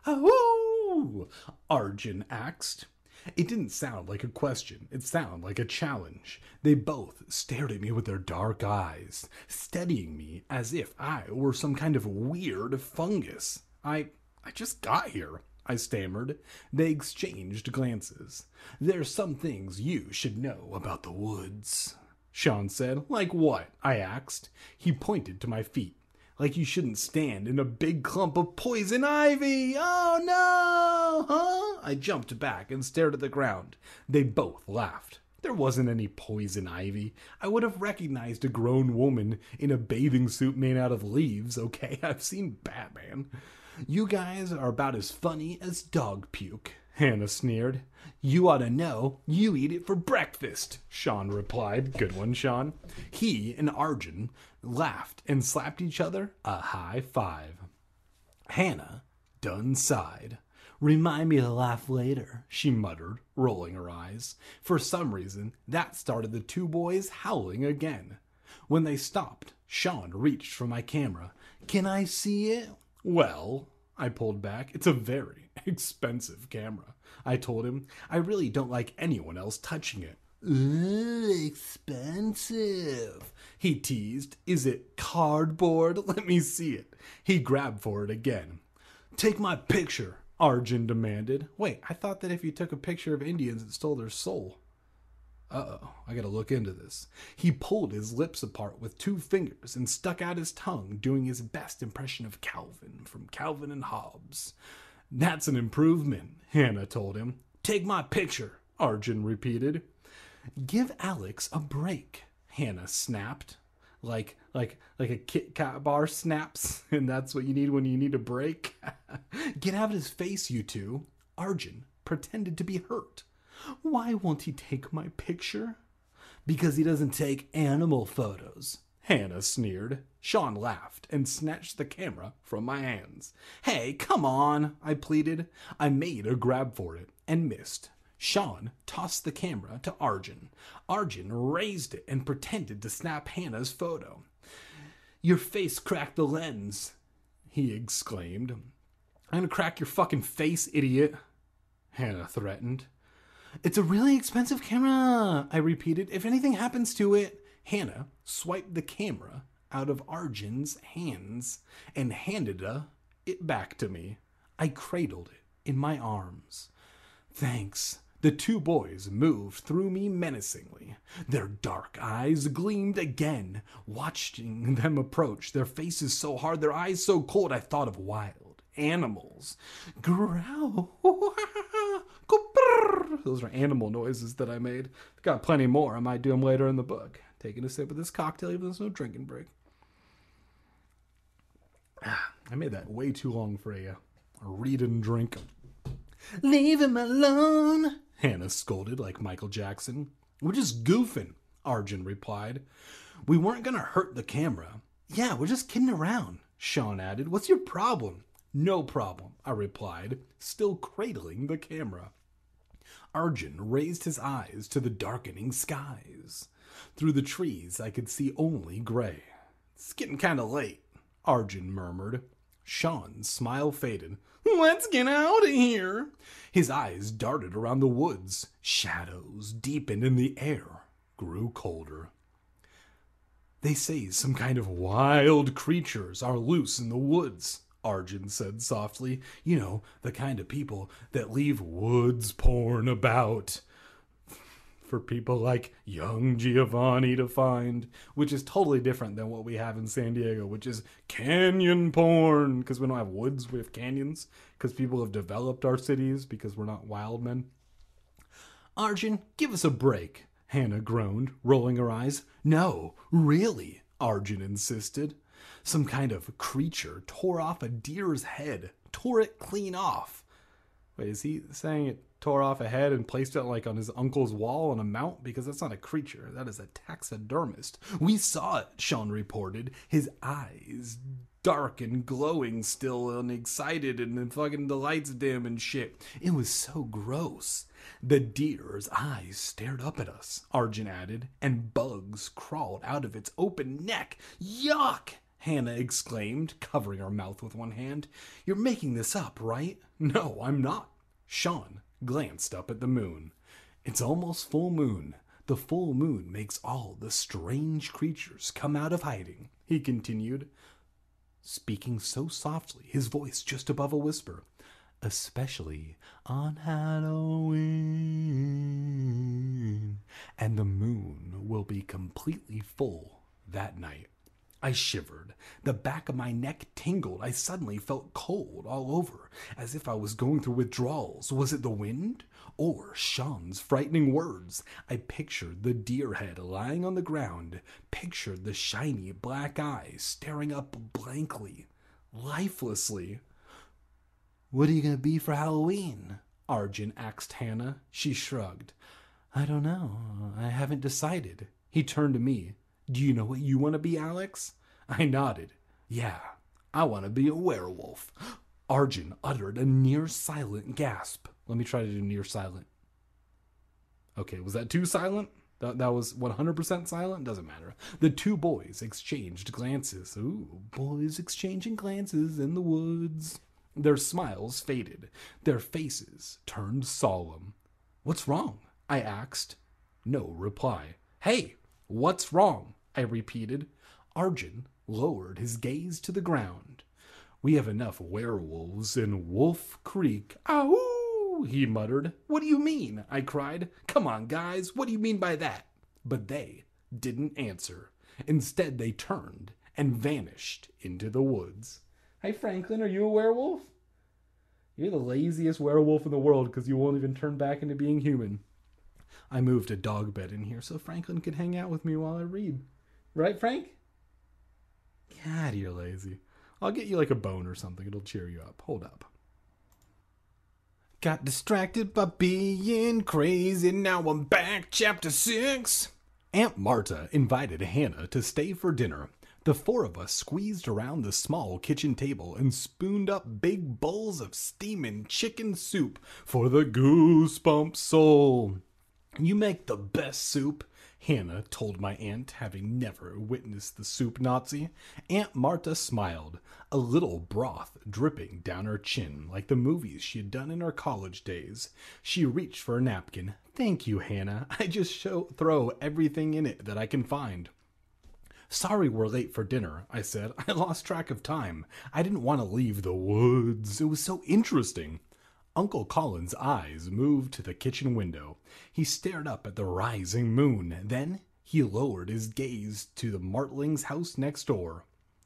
Oh, Arjun asked. It didn't sound like a question. It sounded like a challenge. They both stared at me with their dark eyes, studying me as if I were some kind of weird fungus. I I just got here, I stammered. They exchanged glances. There's some things you should know about the woods, Sean said. Like what? I asked. He pointed to my feet. Like you shouldn't stand in a big clump of poison ivy. Oh no! Huh? I jumped back and stared at the ground. They both laughed. There wasn't any poison ivy. I would have recognized a grown woman in a bathing suit made out of leaves, okay? I've seen Batman. You guys are about as funny as dog puke, Hannah sneered. You ought to know. You eat it for breakfast, Sean replied. Good one, Sean. He and Arjun laughed and slapped each other a high five. Hannah done sighed. Remind me to laugh later, she muttered, rolling her eyes. For some reason, that started the two boys howling again. When they stopped, Sean reached for my camera. Can I see it? Well, I pulled back. It's a very expensive camera, I told him. I really don't like anyone else touching it. Ooh, expensive, he teased. Is it cardboard? Let me see it. He grabbed for it again. Take my picture, Arjun demanded. Wait, I thought that if you took a picture of Indians, it stole their soul. Uh-oh, I gotta look into this. He pulled his lips apart with two fingers and stuck out his tongue, doing his best impression of Calvin from Calvin and Hobbes. That's an improvement, Hannah told him. Take my picture, Arjun repeated. Give Alex a break, Hannah snapped. Like like like a Kit Kat bar snaps, and that's what you need when you need a break. Get out of his face, you two. Arjun pretended to be hurt. Why won't he take my picture? Because he doesn't take animal photos, Hannah sneered. Sean laughed and snatched the camera from my hands. Hey, come on, I pleaded. I made a grab for it and missed. Sean tossed the camera to Arjun. Arjun raised it and pretended to snap Hannah's photo. Your face cracked the lens, he exclaimed. I'm gonna crack your fucking face, idiot, Hannah threatened. It's a really expensive camera, I repeated. If anything happens to it. Hannah swiped the camera out of Arjun's hands and handed it back to me. I cradled it in my arms. Thanks. The two boys moved through me menacingly. Their dark eyes gleamed again, watching them approach, their faces so hard, their eyes so cold, I thought of wild animals. Growl. Those are animal noises that I made. Got plenty more. I might do them later in the book. Taking a sip of this cocktail, even though there's no drinking break. Ah, I made that way too long for a, a read and drink. Leave him alone, Hannah scolded like Michael Jackson. We're just goofing, Arjun replied. We weren't going to hurt the camera. Yeah, we're just kidding around, Sean added. What's your problem? No problem, I replied, still cradling the camera. Arjun raised his eyes to the darkening skies. Through the trees, I could see only gray. It's getting kind of late, Arjun murmured. Sean's smile faded. Let's get out of here. His eyes darted around the woods. Shadows deepened and the air grew colder. They say some kind of wild creatures are loose in the woods, Arjun said softly. You know, the kind of people that leave woods porn about for people like young Giovanni to find, which is totally different than what we have in San Diego, which is canyon porn, because we don't have woods, we have canyons, because people have developed our cities because we're not wild men. Arjun, give us a break, Hannah groaned, rolling her eyes. No, really, Arjun insisted. Some kind of creature tore off a deer's head, tore it clean off. Wait, is he saying it tore off a head and placed it like on his uncle's wall on a mount? Because that's not a creature. That is a taxidermist. We saw it, Sean reported, his eyes dark and glowing still and excited and then fucking the lights dim and shit. It was so gross. The deer's eyes stared up at us, Arjun added, and bugs crawled out of its open neck. Yuck! Hannah exclaimed, covering her mouth with one hand. You're making this up, right? No, I'm not. Sean glanced up at the moon. It's almost full moon. The full moon makes all the strange creatures come out of hiding, he continued, speaking so softly, his voice just above a whisper. Especially on Halloween. And the moon will be completely full that night. I shivered. The back of my neck tingled. I suddenly felt cold all over, as if I was going through withdrawals. Was it the wind? Or Sean's frightening words? I pictured the deer head lying on the ground, pictured the shiny black eyes staring up blankly, lifelessly. What are you going to be for Halloween? Arjun asked Hannah. She shrugged. I don't know. I haven't decided. He turned to me. Do you know what you want to be, Alex? I nodded. Yeah, I want to be a werewolf. Arjun uttered a near-silent gasp. Let me try to do near-silent. Okay, was that too silent? That, that was one hundred percent silent? Doesn't matter. The two boys exchanged glances. Ooh, boys exchanging glances in the woods. Their smiles faded. Their faces turned solemn. What's wrong? I asked. No reply. Hey, what's wrong? I repeated. Arjun lowered his gaze to the ground. We have enough werewolves in Wolf Creek. Ow! He muttered. What do you mean? I cried. Come on, guys. What do you mean by that? But they didn't answer. Instead, they turned and vanished into the woods. Hey, Franklin, are you a werewolf? You're the laziest werewolf in the world because you won't even turn back into being human. I moved a dog bed in here so Franklin could hang out with me while I read. Right, Frank? God, you're lazy. I'll get you like a bone or something. It'll cheer you up. Hold up. Got distracted by being crazy. Now I'm back. Chapter six. Aunt Marta invited Hannah to stay for dinner. The four of us squeezed around the small kitchen table and spooned up big bowls of steaming chicken soup for the goosebump soul. You make the best soup, Hannah told my aunt, having never witnessed the soup Nazi. Aunt Marta smiled, a little broth dripping down her chin like the movies she had done in her college days. She reached for a napkin. Thank you, Hannah. I just show, throw everything in it that I can find. Sorry we're late for dinner, I said. I lost track of time. I didn't want to leave the woods. It was so interesting. Uncle Colin's eyes moved to the kitchen window. He stared up at the rising moon. Then he lowered his gaze to the Martling's house next door.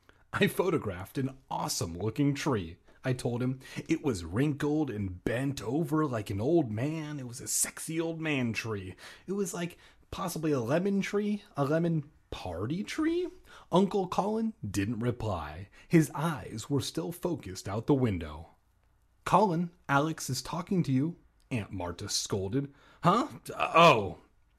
I photographed an awesome-looking tree, I told him. It was wrinkled and bent over like an old man. It was a sexy old man tree. It was like possibly a lemon tree, a lemon party tree? Uncle Colin didn't reply. His eyes were still focused out the window. Colin, Alex is talking to you, Aunt Marta scolded. Huh? Oh.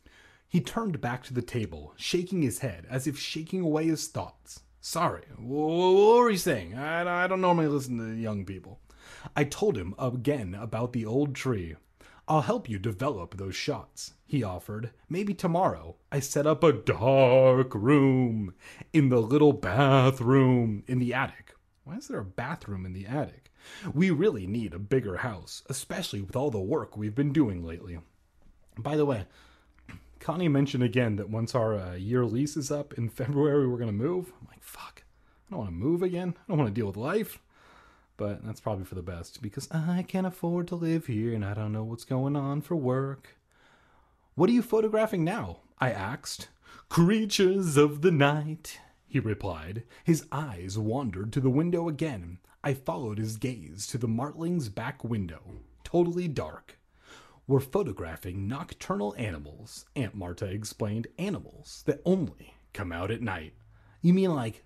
He turned back to the table, shaking his head as if shaking away his thoughts. Sorry, what were you saying? I, I don't normally listen to young people. I told him again about the old tree. I'll help you develop those shots, he offered. Maybe tomorrow. I set up a dark room in the little bathroom in the attic. Why is there a bathroom in the attic? We really need a bigger house, especially with all the work we've been doing lately. By the way, Connie mentioned again that once our uh, year lease is up in February, we're going to move. I'm like, fuck, I don't want to move again. I don't want to deal with life. But that's probably for the best, because I can't afford to live here and I don't know what's going on for work. What are you photographing now? I asked. Creatures of the night, he replied. His eyes wandered to the window again. I followed his gaze to the Martling's back window, totally dark. We're photographing nocturnal animals, Aunt Marta explained. Animals that only come out at night. You mean like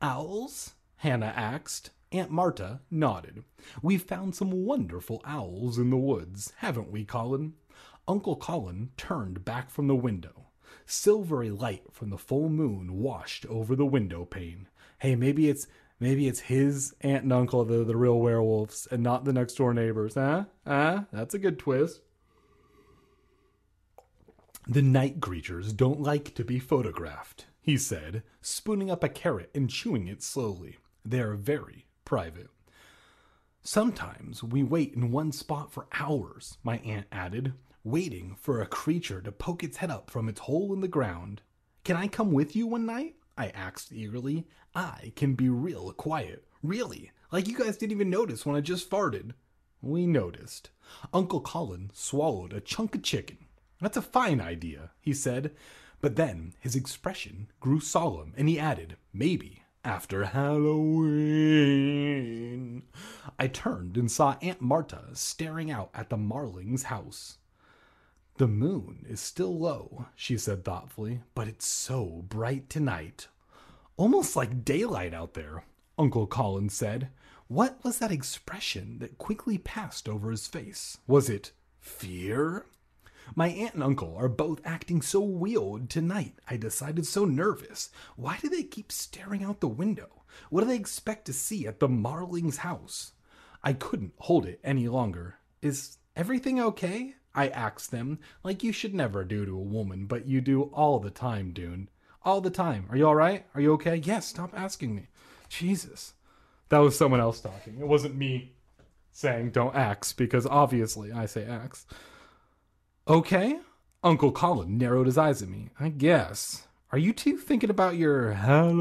owls? Hannah asked. Aunt Marta nodded. We've found some wonderful owls in the woods, haven't we, Colin? Uncle Colin turned back from the window. Silvery light from the full moon washed over the window pane. Hey, maybe it's Maybe it's his aunt and uncle that are the real werewolves and not the next door neighbors, huh? Huh? That's a good twist. The night creatures don't like to be photographed, he said, spooning up a carrot and chewing it slowly. They are very private. Sometimes we wait in one spot for hours, my aunt added, waiting for a creature to poke its head up from its hole in the ground. Can I come with you one night? I asked eagerly. I can be real quiet. Really? Like you guys didn't even notice when I just farted. We noticed. Uncle Colin swallowed a chunk of chicken. That's a fine idea, he said. But then his expression grew solemn and he added, maybe after Halloween. I turned and saw Aunt Marta staring out at the Marlings' house. The moon is still low, she said thoughtfully, but it's so bright tonight. Almost like daylight out there, Uncle Colin said. What was that expression that quickly passed over his face? Was it fear? My aunt and uncle are both acting so weird tonight. I decided, so nervous. Why do they keep staring out the window? What do they expect to see at the Marlings' house? I couldn't hold it any longer. Is everything okay? I asked them, like you should never do to a woman, but you do all the time, Dune. All the time. Are you all right? Are you okay? Yes, stop asking me. Jesus. That was someone else talking. It wasn't me saying don't ax, because obviously I say ax. Okay? Uncle Colin narrowed his eyes at me. I guess. Are you two thinking about your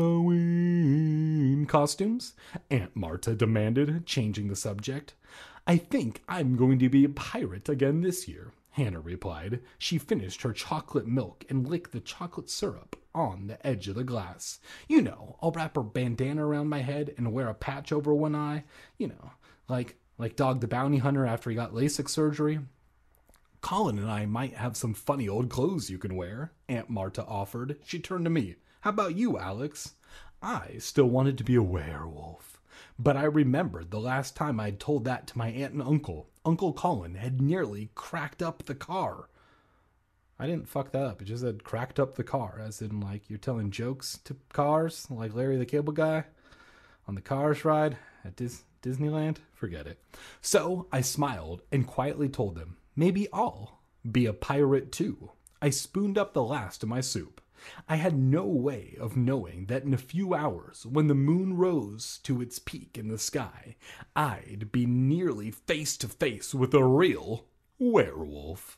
Halloween costumes? Aunt Marta demanded, changing the subject. I think I'm going to be a pirate again this year, Hannah replied. She finished her chocolate milk and licked the chocolate syrup on the edge of the glass. You know, I'll wrap a bandana around my head and wear a patch over one eye. You know, like like Dog the Bounty Hunter after he got LASIK surgery. Colin and I might have some funny old clothes you can wear, Aunt Marta offered. She turned to me. How about you, Alex? I still wanted to be a werewolf. But I remembered the last time I'd told that to my aunt and uncle. Uncle Colin had nearly cracked up the car. I didn't fuck that up. It just said cracked up the car, as in like you're telling jokes to cars, like Larry the Cable Guy on the Cars ride at Dis- Disneyland. Forget it. So I smiled and quietly told them, maybe I'll be a pirate too. I spooned up the last of my soup. I had no way of knowing that in a few hours, when the moon rose to its peak in the sky, I'd be nearly face to face with a real werewolf.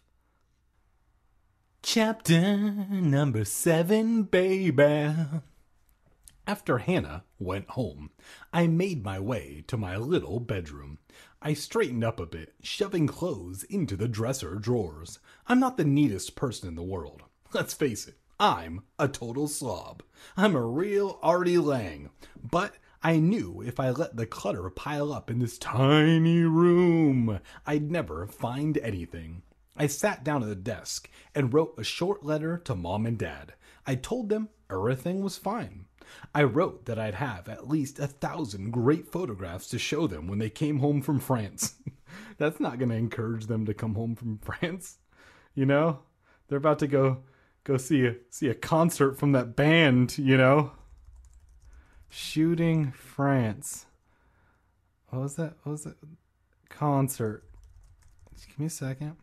Chapter number seven, baby. After Hannah went home, I made my way to my little bedroom. I straightened up a bit, shoving clothes into the dresser drawers. I'm not the neatest person in the world. Let's face it, I'm a total slob. I'm a real Artie Lang. But I knew if I let the clutter pile up in this tiny room, I'd never find anything. I sat down at the desk and wrote a short letter to Mom and Dad. I told them everything was fine. I wrote that I'd have at least a thousand great photographs to show them when they came home from France. That's not going to encourage them to come home from France. You know, they're about to go go see a, see a concert from that band, you know. Shooting France. What was that? What was that? Concert. Just give me a second.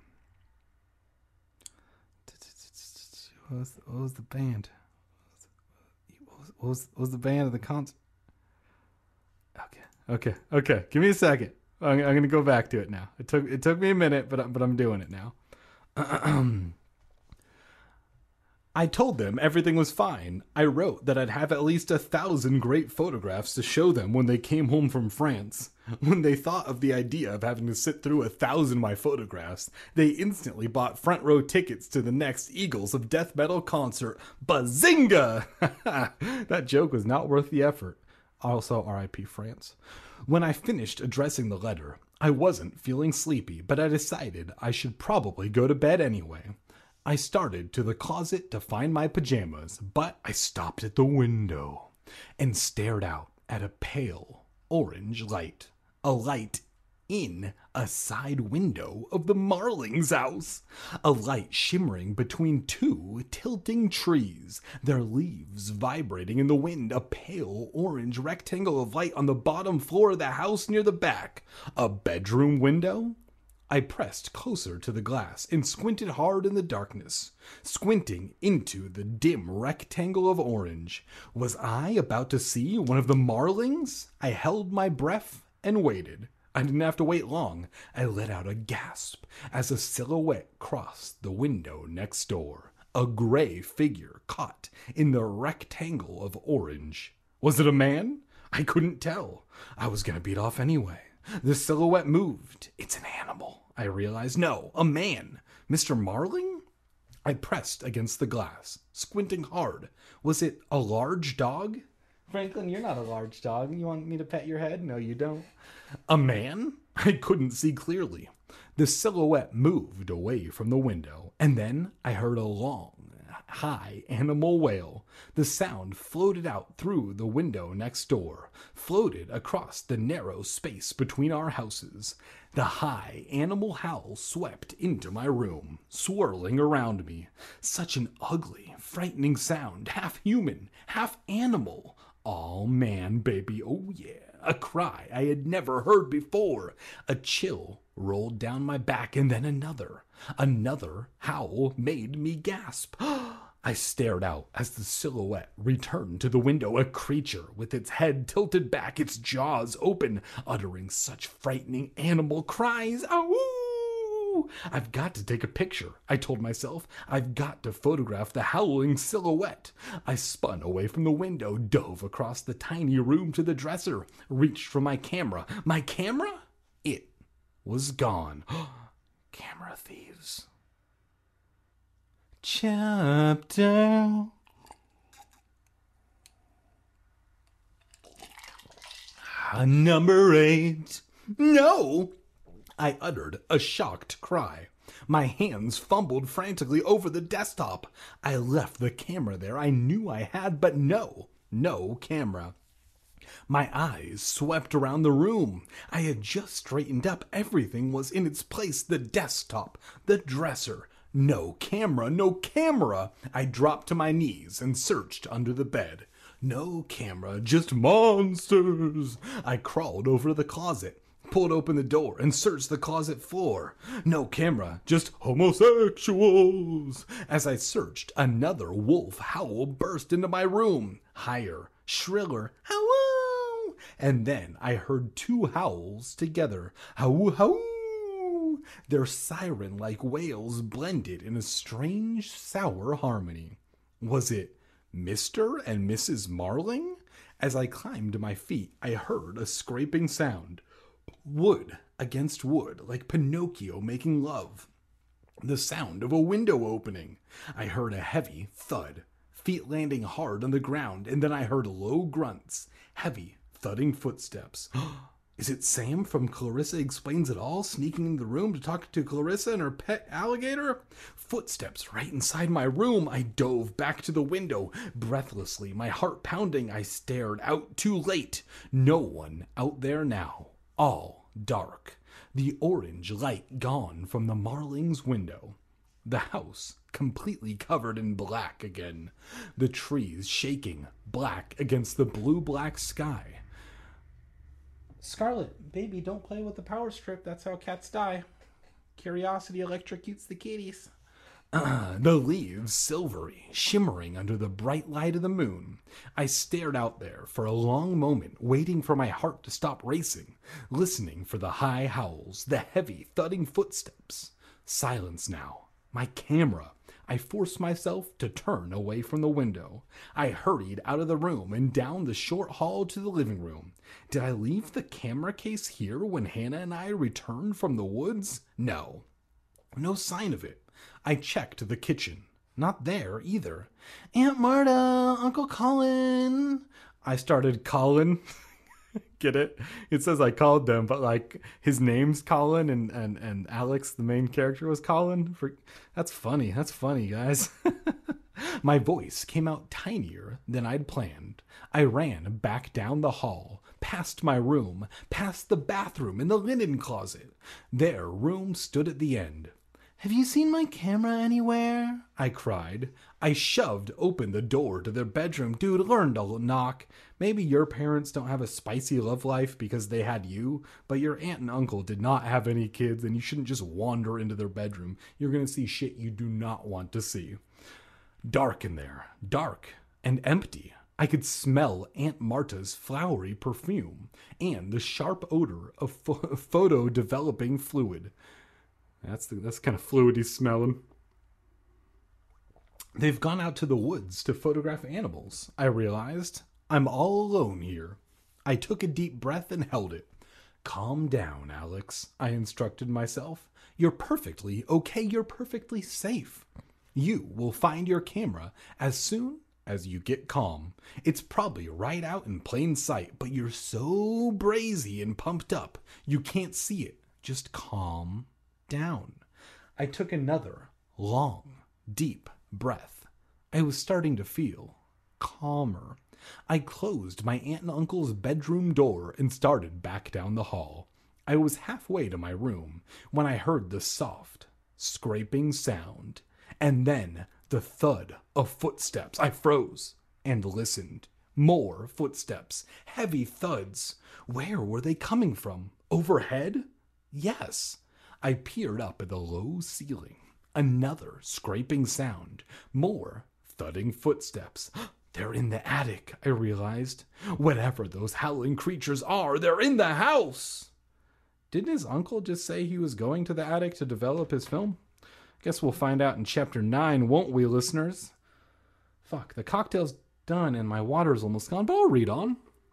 What was, what was the band? What was, what was, what was the band of the concert? Okay, okay, okay. Give me a second. I'm, I'm going to go back to it now. It took it took me a minute, but but I'm doing it now. I told them everything was fine. I wrote that I'd have at least a thousand great photographs to show them when they came home from France. When they thought of the idea of having to sit through a thousand of my photographs, they instantly bought front row tickets to the next Eagles of Death Metal concert. Bazinga! That joke was not worth the effort. Also, R I P France. When I finished addressing the letter, I wasn't feeling sleepy, but I decided I should probably go to bed anyway. I started to the closet to find my pajamas, but I stopped at the window and stared out at a pale orange light. A light in a side window of the Marlings' house, a light shimmering between two tilting trees, their leaves vibrating in the wind, a pale orange rectangle of light on the bottom floor of the house near the back, a bedroom window. I pressed closer to the glass and squinted hard in the darkness, squinting into the dim rectangle of orange. Was I about to see one of the Marlings? I held my breath and waited. I didn't have to wait long. I let out a gasp as a silhouette crossed the window next door, a gray figure caught in the rectangle of orange. Was it a man? I couldn't tell. I was going to beat off anyway. The silhouette moved. It's an animal, I realized. No, a man. Mister Marling? I pressed against the glass, squinting hard. Was it a large dog? Franklin, you're not a large dog. You want me to pet your head? No, you don't. A man? I couldn't see clearly. The silhouette moved away from the window, and then I heard a long, high animal wail. The sound floated out through the window next door, floated across the narrow space between our houses. The high animal howl swept into my room, swirling around me. Such an ugly, frightening sound, half human, half animal. All man, baby, oh yeah. A cry I had never heard before. A chill rolled down my back, and then another. Another howl made me gasp. I stared out as the silhouette returned to the window, a creature with its head tilted back, its jaws open, uttering such frightening animal cries. Ow! I've got to take a picture, I told myself. I've got to photograph the howling silhouette. I spun away from the window, dove across the tiny room to the dresser, reached for my camera. My camera? It was gone. Camera thieves. Chapter number eight. No! I uttered a shocked cry. My hands fumbled frantically over the desktop. I left the camera there. I knew I had, but no, no camera. My eyes swept around the room. I had just straightened up. Everything was in its place. The desktop, the dresser. No camera, no camera. I dropped to my knees and searched under the bed. No camera, just monsters. I crawled over to the closet, pulled open the door, and searched the closet floor. No camera, just homosexuals. As I searched, another wolf howl burst into my room. Higher, shriller, howl. And then I heard two howls together. Howl, howl. Their siren-like wails blended in a strange, sour harmony. Was it Mister and Missus Marling? As I climbed to my feet, I heard a scraping sound. Wood against wood, like Pinocchio making love. The sound of a window opening. I heard a heavy thud, feet landing hard on the ground, and then I heard low grunts, heavy, thudding footsteps. Is it Sam from Clarissa Explains It All sneaking into the room to talk to Clarissa and her pet alligator? Footsteps right inside my room. I dove back to the window. Breathlessly, my heart pounding, I stared out. Too late. No one out there now. All dark. The orange light gone from the Marlings' window. The house completely covered in black again. The trees shaking, black against the blue-black sky. Scarlet, baby, don't play with the power strip. That's how cats die. Curiosity electrocutes the kitties. Uh, the leaves silvery, shimmering under the bright light of the moon. I stared out there for a long moment, waiting for my heart to stop racing, listening for the high howls, the heavy, thudding footsteps. Silence now. My camera. I forced myself to turn away from the window. I hurried out of the room and down the short hall to the living room. Did I leave the camera case here when Hannah and I returned from the woods? No. No sign of it. I checked the kitchen. Not there either. Aunt Marta, Uncle Colin. I started calling. Get it? It says I called them, but like his name's Colin and, and, and Alex, the main character, was Colin. For, that's funny. That's funny, guys. My voice came out tinier than I'd planned. I ran back down the hall, past my room, past the bathroom and the linen closet. Their room stood at the end. "Have you seen my camera anywhere?" I cried. I shoved open the door to their bedroom. Dude, learn to knock. Maybe your parents don't have a spicy love life because they had you, but your aunt and uncle did not have any kids, and you shouldn't just wander into their bedroom. You're going to see shit you do not want to see. Dark in there. Dark and empty. I could smell Aunt Marta's flowery perfume and the sharp odor of ph- photo-developing fluid. That's the, that's kind of fluidy smelling. They've gone out to the woods to photograph animals, I realized. I'm all alone here. I took a deep breath and held it. Calm down, Alex, I instructed myself. You're perfectly okay. You're perfectly safe. You will find your camera as soon as you get calm. It's probably right out in plain sight, but you're so brazy and pumped up, you can't see it. Just calm down. I took another long, deep breath. I was starting to feel calmer. I closed my aunt and uncle's bedroom door and started back down the hall. I was halfway to my room when I heard the soft, scraping sound, and then the thud of footsteps. I froze and listened. More footsteps, heavy thuds. Where were they coming from? Overhead? Yes. I peered up at the low ceiling. Another scraping sound. More thudding footsteps. They're in the attic, I realized. Whatever those howling creatures are, they're in the house. Didn't his uncle just say he was going to the attic to develop his film? Guess we'll find out in chapter nine, won't we, listeners? Fuck, the cocktail's done and my water's almost gone, but I'll read on.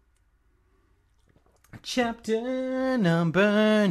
Chapter number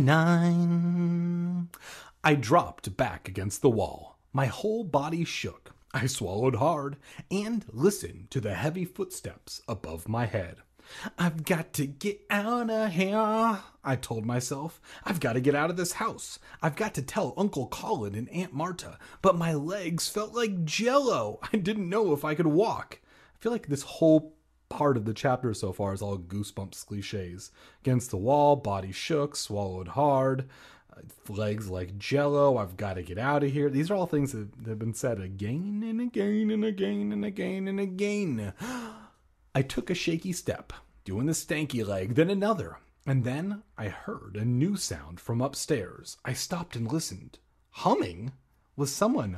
nine. I dropped back against the wall. My whole body shook. I swallowed hard and listened to the heavy footsteps above my head. I've got to get out of here, I told myself. I've got to get out of this house. I've got to tell Uncle Colin and Aunt Marta, but my legs felt like jello. I didn't know if I could walk. I feel like this whole part of the chapter so far is all Goosebumps cliches. Against the wall, body shook, swallowed hard, legs like jello, I've got to get out of here. These are all things that have been said again and again and again and again and again. I took a shaky step, doing the stanky leg, then another, and then I heard a new sound from upstairs. I stopped and listened. Humming? Was someone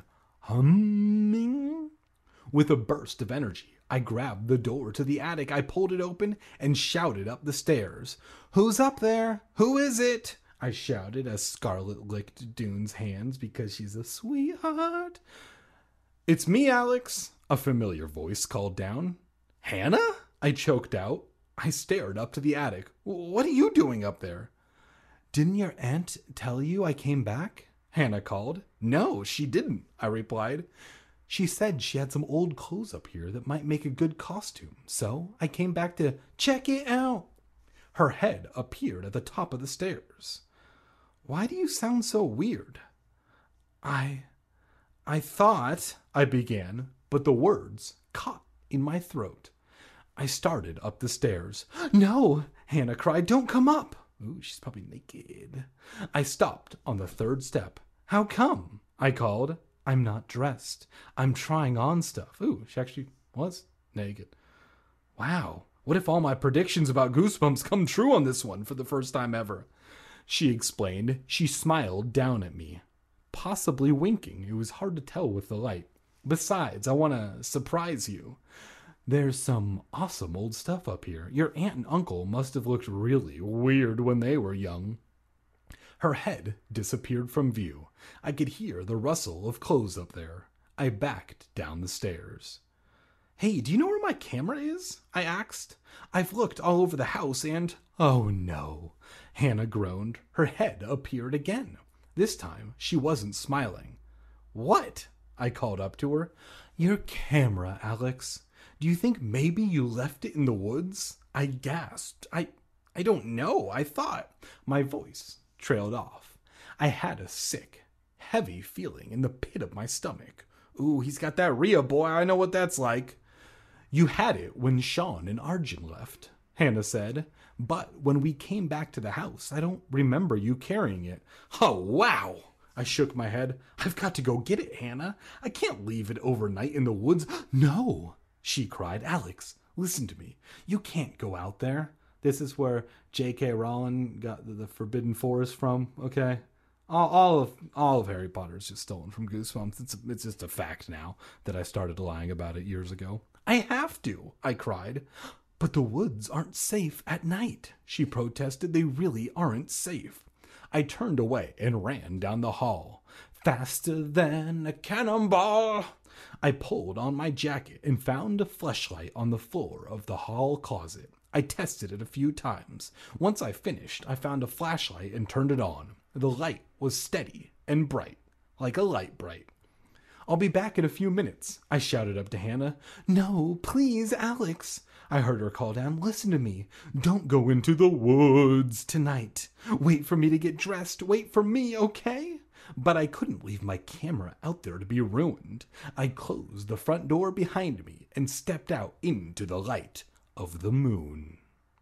humming? With a burst of energy, I grabbed the door to the attic. I pulled it open and shouted up the stairs. Who's up there? Who is it? I shouted as Scarlet licked Dune's hands because she's a sweetheart. It's me, Alex, a familiar voice called down. Hannah? I choked out. I stared up to the attic. What are you doing up there? Didn't your aunt tell you I came back? Hannah called. No, she didn't, I replied. She said she had some old clothes up here that might make a good costume, so I came back to check it out. Her head appeared at the top of the stairs. Why do you sound so weird? I... I thought... I began, but the words caught in my throat. I started up the stairs. No, Hannah cried, don't come up. Ooh, she's probably naked. I stopped on the third step. How come? I called. I'm not dressed. I'm trying on stuff. Ooh, she actually was naked. Wow. What if all my predictions about Goosebumps come true on this one for the first time ever? She explained. She smiled down at me, possibly winking. It was hard to tell with the light. Besides, I want to surprise you. There's some awesome old stuff up here. Your aunt and uncle must have looked really weird when they were young. Her head disappeared from view. I could hear the rustle of clothes up there. I backed down the stairs. Hey, do you know where my camera is? I asked. I've looked all over the house and... Oh no, Hannah groaned. Her head appeared again. This time, she wasn't smiling. What? I called up to her. Your camera, Alex. Do you think maybe you left it in the woods? I gasped. I I don't know. I thought. My voice trailed off. I had a sick, heavy feeling in the pit of my stomach. Ooh, he's got that Rhea, boy. I know what that's like. You had it when Sean and Arjun left. Hannah said. But when we came back to the house, I don't remember you carrying it. Oh, wow! I shook my head. I've got to go get it, Hannah. I can't leave it overnight in the woods. No, she cried. Alex, listen to me. You can't go out there. This is where J K. Rowling got the, the Forbidden Forest from, okay? All, all of all of Harry Potter is just stolen from Goosebumps. It's, it's just a fact now that I started lying about it years ago. I have to, I cried. But the woods aren't safe at night, she protested. They really aren't safe. I turned away and ran down the hall. Faster than a cannonball. I pulled on my jacket and found a fleshlight on the floor of the hall closet. I tested it a few times. Once I finished, I found a flashlight and turned it on. The light was steady and bright, like a light bright. I'll be back in a few minutes, I shouted up to Hannah. No, please, Alex. I heard her call down. Listen to me. Don't go into the woods tonight. Wait for me to get dressed. Wait for me, okay? But I couldn't leave my camera out there to be ruined. I closed the front door behind me and stepped out into the light of the moon.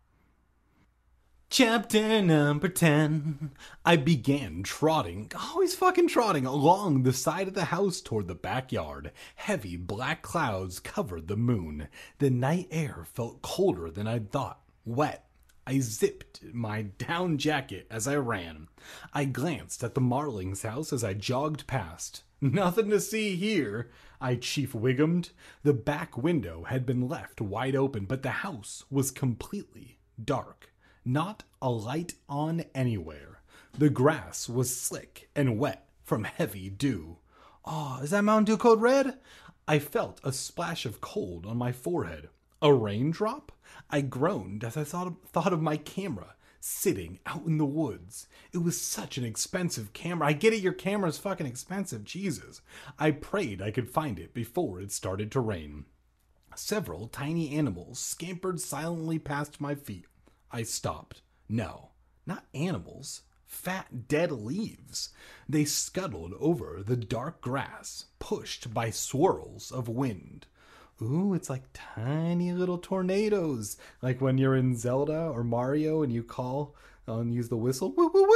Chapter number ten. I began trotting, always fucking trotting, along the side of the house toward the backyard. Heavy black clouds covered the moon. The night air felt colder than I'd thought, wet. I zipped my down jacket as I ran. I glanced at the Marlings' house as I jogged past. Nothing to see here, I chief wiggumed. The back window had been left wide open, but the house was completely dark. Not a light on anywhere. The grass was slick and wet from heavy dew. Oh, is that Mountain Dew code red? I felt a splash of cold on my forehead. A raindrop? I groaned as I thought of, thought of my camera sitting out in the woods. It was such an expensive camera. I get it, your camera's fucking expensive, Jesus. I prayed I could find it before it started to rain. Several tiny animals scampered silently past my feet. I stopped. No, not animals. Fat, dead leaves. They scuttled over the dark grass, pushed by swirls of wind. Ooh, it's like tiny little tornadoes. Like when you're in Zelda or Mario and you call and use the whistle.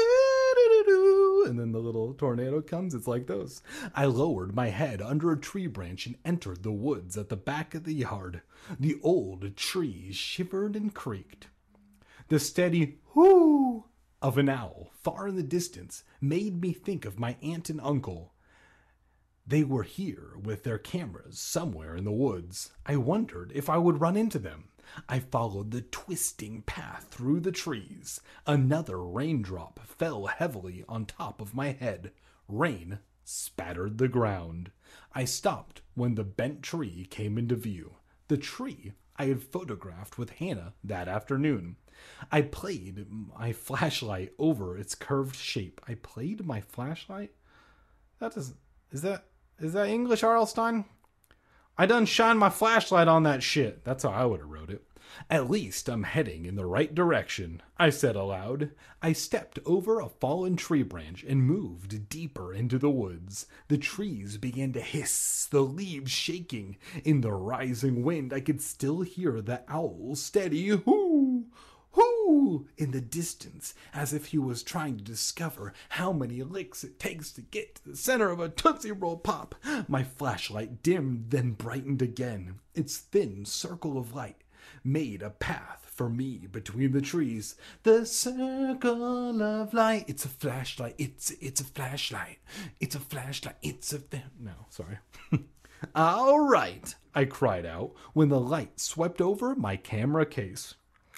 And then the little tornado comes. It's like those. I lowered my head under a tree branch and entered the woods at the back of the yard. The old trees shivered and creaked. The steady whoo of an owl far in the distance made me think of my aunt and uncle. They were here with their cameras somewhere in the woods. I wondered if I would run into them. I followed the twisting path through the trees. Another raindrop fell heavily on top of my head. Rain spattered the ground. I stopped when the bent tree came into view. The tree I had photographed with Hannah that afternoon. I played my flashlight over its curved shape. I played my flashlight? That is, is that, is that English, R L. Stein? I done shine my flashlight on that shit. That's how I would have wrote it. At least I'm heading in the right direction, I said aloud. I stepped over a fallen tree branch and moved deeper into the woods. The trees began to hiss, the leaves shaking. In the rising wind, I could still hear the owl's steady hoo, hoo in the distance, as if he was trying to discover how many licks it takes to get to the center of a Tootsie Roll Pop. My flashlight dimmed, then brightened again. Its thin circle of light made a path for me between the trees. The circle of light. It's a flashlight. It's it's a flashlight. It's a flashlight. It's a fa- no, sorry. All right, I cried out when the light swept over my camera case.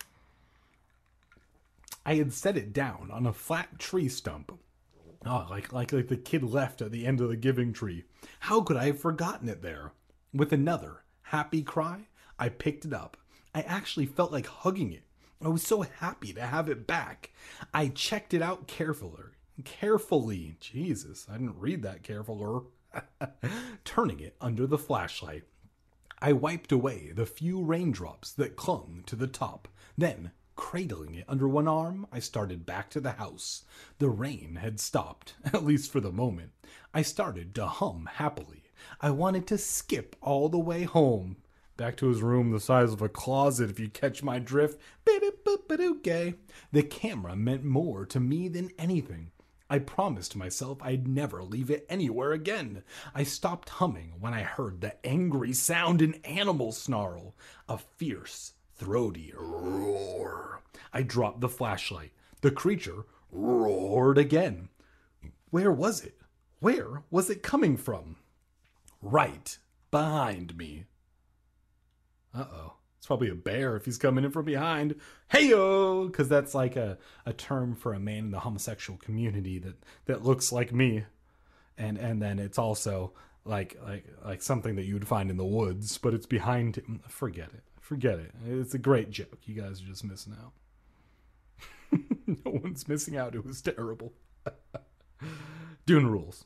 I had set it down on a flat tree stump. Oh, like, like, like the kid left at the end of the giving tree. How could I have forgotten it there? With another happy cry, I picked it up. I actually felt like hugging it. I was so happy to have it back. I checked it out carefully. Carefully. Jesus, I didn't read that carefuler. Turning it under the flashlight. I wiped away the few raindrops that clung to the top. Then, cradling it under one arm, I started back to the house. The rain had stopped, at least for the moment. I started to hum happily. I wanted to skip all the way home. back to his room the size of a closet, if you catch my drift. Ba-da-ba-ba-doo-gay. The camera meant more to me than anything. I promised myself I'd never leave it anywhere again. I stopped humming when I heard the angry sound an animal snarl, a fierce, throaty roar. I dropped the flashlight. The creature roared again. Where was it? Where was it coming from? Right behind me. Uh-oh. It's probably a bear if he's coming in from behind. Hey-o! Because that's like a, a term for a man in the homosexual community that, that looks like me. And and then it's also like like like something that you would find in the woods, but it's behind him. Forget it. Forget it. It's a great joke. You guys are just missing out. No one's missing out. It was terrible. Dune rules.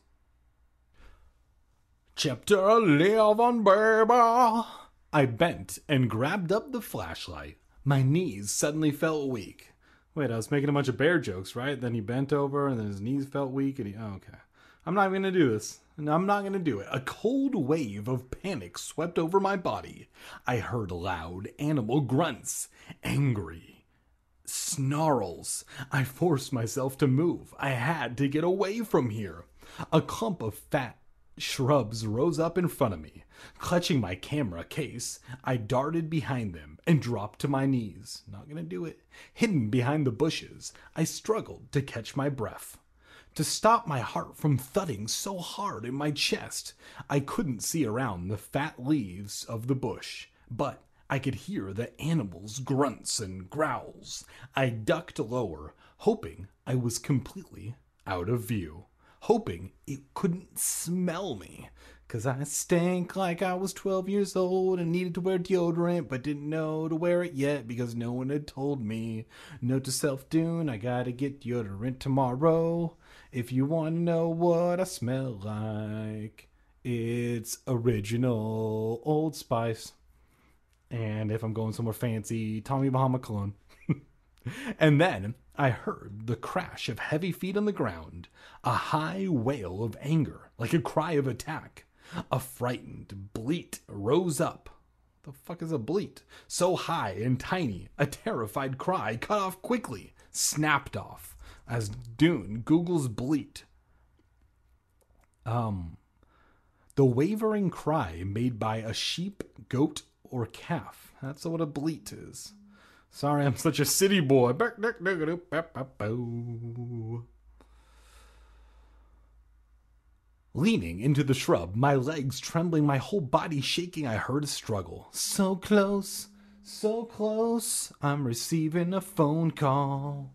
Chapter eleven, baby. I bent and grabbed up the flashlight. My knees suddenly felt weak. Wait, I was making a bunch of bear jokes, right? Then he bent over and then his knees felt weak and he... Oh, okay. I'm not going to do this. I'm not going to do it. A cold wave of panic swept over my body. I heard loud animal grunts. Angry snarls. I forced myself to move. I had to get away from here. A clump of fat shrubs rose up in front of me. Clutching my camera case, I darted behind them and dropped to my knees. Not gonna do it. Hidden behind the bushes, I struggled to catch my breath. To stop my heart from thudding so hard in my chest, I couldn't see around the fat leaves of the bush, but I could hear the animals' grunts and growls. I ducked lower, hoping I was completely out of view. Hoping it couldn't smell me. Cause I stank like I was twelve years old and needed to wear deodorant, but didn't know to wear it yet because no one had told me. Note to self, Dune, I gotta get deodorant tomorrow. If you wanna know what I smell like, it's original Old Spice. And if I'm going somewhere fancy, Tommy Bahama cologne. And then I heard the crash of heavy feet on the ground, a high wail of anger, like a cry of attack. A frightened bleat rose up. The fuck is a bleat? So high and tiny, a terrified cry cut off quickly, snapped off, as Dune Googles bleat. Um, the wavering cry made by a sheep, goat, or calf. That's what a bleat is. Sorry, I'm such a city boy. Leaning into the shrub, my legs trembling, my whole body shaking, I heard a struggle. So close, so close, I'm receiving a phone call.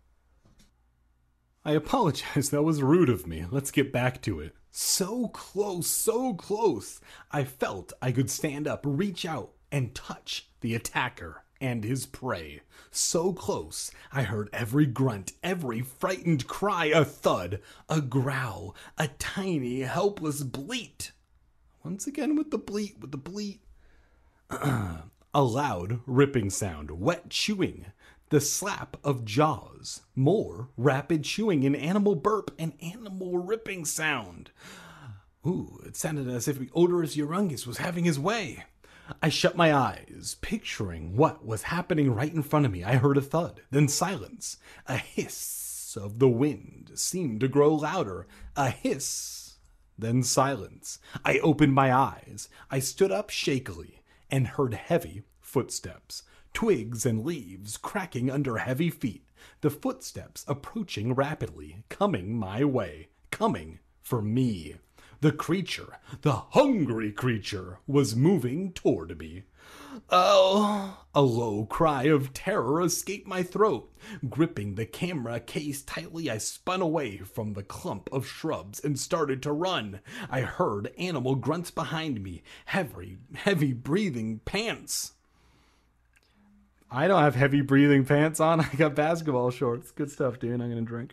I apologize, that was rude of me. Let's get back to it. So close, so close. I felt I could stand up, reach out, and touch the attacker and his prey. So close, I heard every grunt, every frightened cry, a thud, a growl, a tiny, helpless bleat. Once again with the bleat, with the bleat. A loud, ripping sound, wet chewing, the slap of jaws, more rapid chewing, an animal burp, an animal ripping sound. Ooh, it sounded as if the odorous Urungus was having his way. I shut my eyes, picturing what was happening right in front of me. I heard a thud, then silence. A hiss of the wind seemed to grow louder. A hiss, then silence. I opened my eyes. I stood up shakily and heard heavy footsteps, twigs and leaves cracking under heavy feet. The footsteps approaching rapidly, coming my way, coming for me. The creature, the hungry creature, was moving toward me. Oh! A low cry of terror escaped my throat. Gripping the camera case tightly, I spun away from the clump of shrubs and started to run. I heard animal grunts behind me, heavy, heavy breathing pants. I don't have heavy breathing pants on. I got basketball shorts. Good stuff, dude. I'm gonna drink.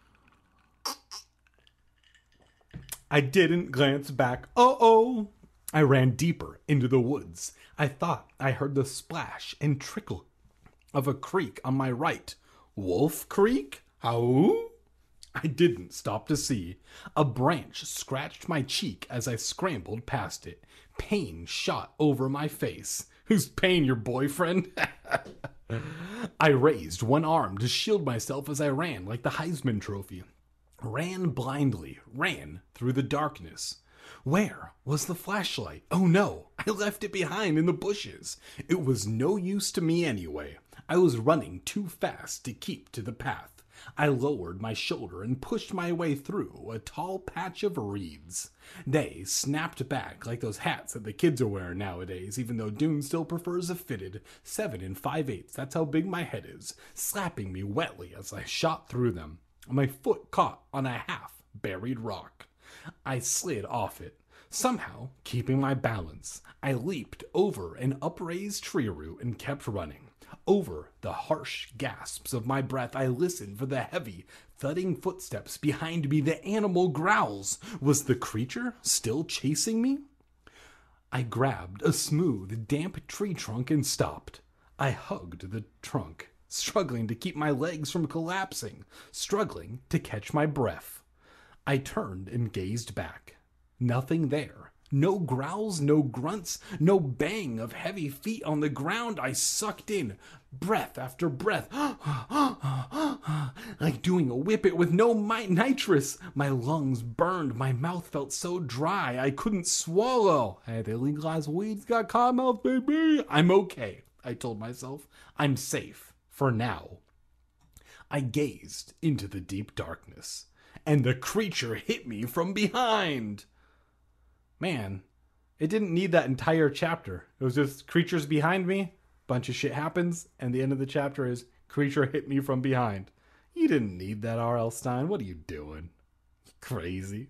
I didn't glance back. Uh-oh! I ran deeper into the woods. I thought I heard the splash and trickle of a creek on my right. Wolf Creek? How? I didn't stop to see. A branch scratched my cheek as I scrambled past it. Pain shot over my face. Who's Pain, your boyfriend? I raised one arm to shield myself as I ran like the Heisman Trophy. Ran blindly, ran through the darkness. Where was the flashlight? Oh no, I left it behind in the bushes. It was no use to me anyway. I was running too fast to keep to the path. I lowered my shoulder and pushed my way through a tall patch of reeds. They snapped back like those hats that the kids are wearing nowadays, even though Dune still prefers a fitted seven and five-eighths. That's how big my head is, slapping me wetly as I shot through them. My foot caught on a half-buried rock. I slid off it, somehow keeping my balance. I leaped over an upraised tree root and kept running. Over the harsh gasps of my breath, I listened for the heavy, thudding footsteps behind me, the animal growls. Was the creature still chasing me? I grabbed a smooth, damp tree trunk and stopped. I hugged the trunk, struggling to keep my legs from collapsing, struggling to catch my breath. I turned and gazed back. Nothing there. No growls, no grunts, no bang of heavy feet on the ground. I sucked in breath after breath, like doing a whippet with no nitrous. My lungs burned. My mouth felt so dry I couldn't swallow. Hey, they legalized weed's got cotton mouth, baby. I'm okay, I told myself. I'm safe for now. I gazed into the deep darkness, and the creature hit me from behind. Man, it didn't need that entire chapter. It was just creatures behind me, bunch of shit happens, and the end of the chapter is creature hit me from behind. You didn't need that, R L. Stine. What are you doing? Crazy.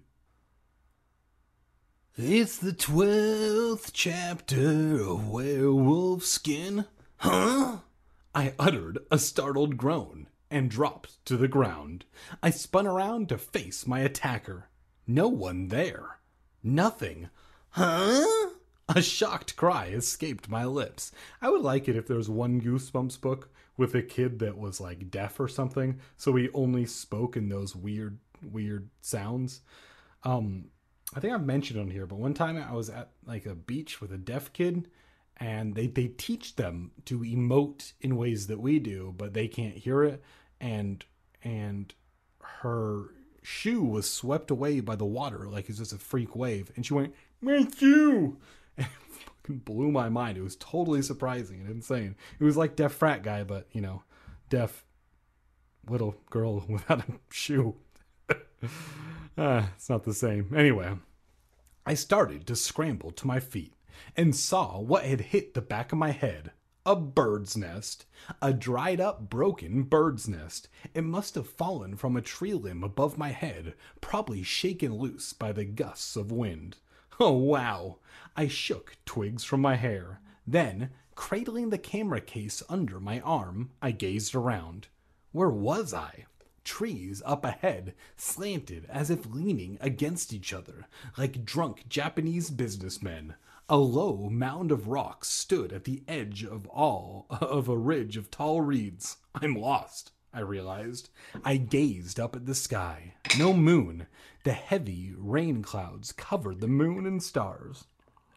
It's the twelfth chapter of Werewolf Skin. Huh? I uttered a startled groan and dropped to the ground. I spun around to face my attacker. No one there. Nothing. Huh? A shocked cry escaped my lips. I would like it if there was one Goosebumps book with a kid that was like deaf or something, so he only spoke in those weird, weird sounds. Um, I think I've mentioned on here, but one time I was at like a beach with a deaf kid, and they, they teach them to emote in ways that we do, but they can't hear it, and and her shoe was swept away by the water like it's just a freak wave, and she went, "My shoe!" And it fucking blew my mind. It was totally surprising and insane. It was like deaf frat guy, but you know, deaf little girl without a shoe. uh, it's not the same. Anyway, I started to scramble to my feet and saw what had hit the back of my head. A bird's nest. A dried up, broken bird's nest. It must have fallen from a tree limb above my head, probably shaken loose by the gusts of wind. Oh, wow. I shook twigs from my hair. Then, cradling the camera case under my arm, I gazed around. Where was I? Trees up ahead slanted as if leaning against each other, like drunk Japanese businessmen. A low mound of rocks stood at the edge of all of a ridge of tall reeds. I'm lost, I realized. I gazed up at the sky. No moon. The heavy rain clouds covered the moon and stars.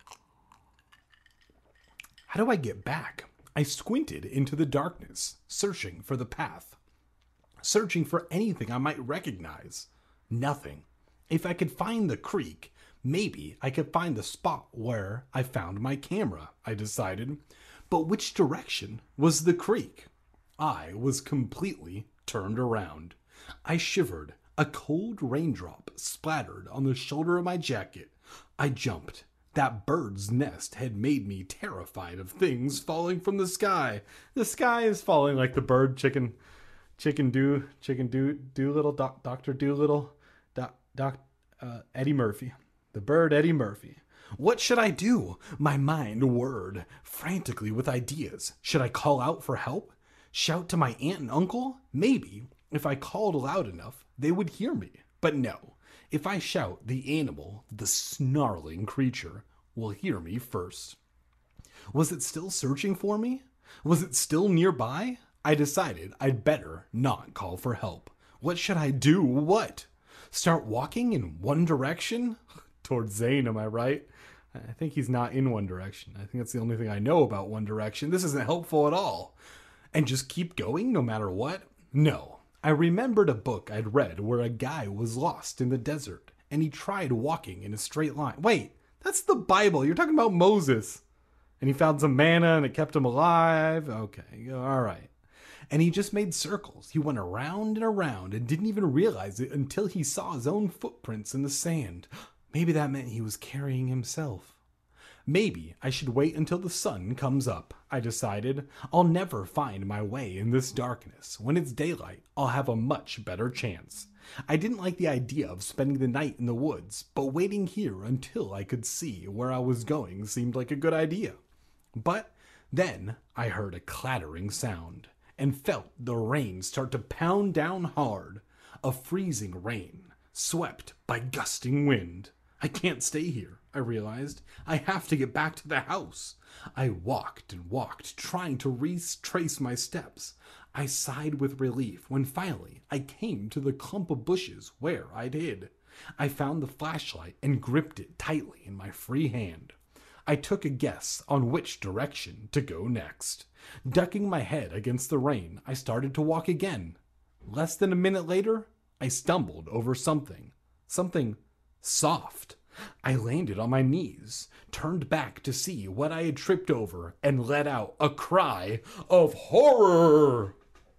How do I get back? I squinted into the darkness, searching for the path. Searching for anything I might recognize. Nothing. If I could find the creek, maybe I could find the spot where I found my camera, I decided. But which direction was the creek? I was completely turned around. I shivered. A cold raindrop splattered on the shoulder of my jacket. I jumped. That bird's nest had made me terrified of things falling from the sky. The sky is falling like the bird chicken, chicken do, chicken do, Doolittle, doc, Doctor Doolittle, doc, doc, uh, Eddie Murphy. The bird Eddie Murphy. What should I do? My mind whirred frantically with ideas. Should I call out for help? Shout to my aunt and uncle? Maybe, if I called loud enough, they would hear me. But no, if I shout, the animal, the snarling creature, will hear me first. Was it still searching for me? Was it still nearby? I decided I'd better not call for help. What should I do? What? Start walking in one direction? Towards Zane, am I right? I think he's not in One Direction. I think that's the only thing I know about One Direction. This isn't helpful at all. And just keep going no matter what? No. I remembered a book I'd read where a guy was lost in the desert and he tried walking in a straight line. Wait, that's the Bible. You're talking about Moses. And he found some manna and it kept him alive. Okay, all right. And he just made circles. He went around and around and didn't even realize it until he saw his own footprints in the sand. Maybe that meant he was carrying himself. Maybe I should wait until the sun comes up, I decided. I'll never find my way in this darkness. When it's daylight, I'll have a much better chance. I didn't like the idea of spending the night in the woods, but waiting here until I could see where I was going seemed like a good idea. But then I heard a clattering sound and felt the rain start to pound down hard. A freezing rain, swept by gusting wind. I can't stay here, I realized. I have to get back to the house. I walked and walked, trying to retrace my steps. I sighed with relief when finally I came to the clump of bushes where I'd hid. I found the flashlight and gripped it tightly in my free hand. I took a guess on which direction to go next. Ducking my head against the rain, I started to walk again. Less than a minute later, I stumbled over something. Something soft. I landed on my knees, turned back to see what I had tripped over, and let out a cry of horror.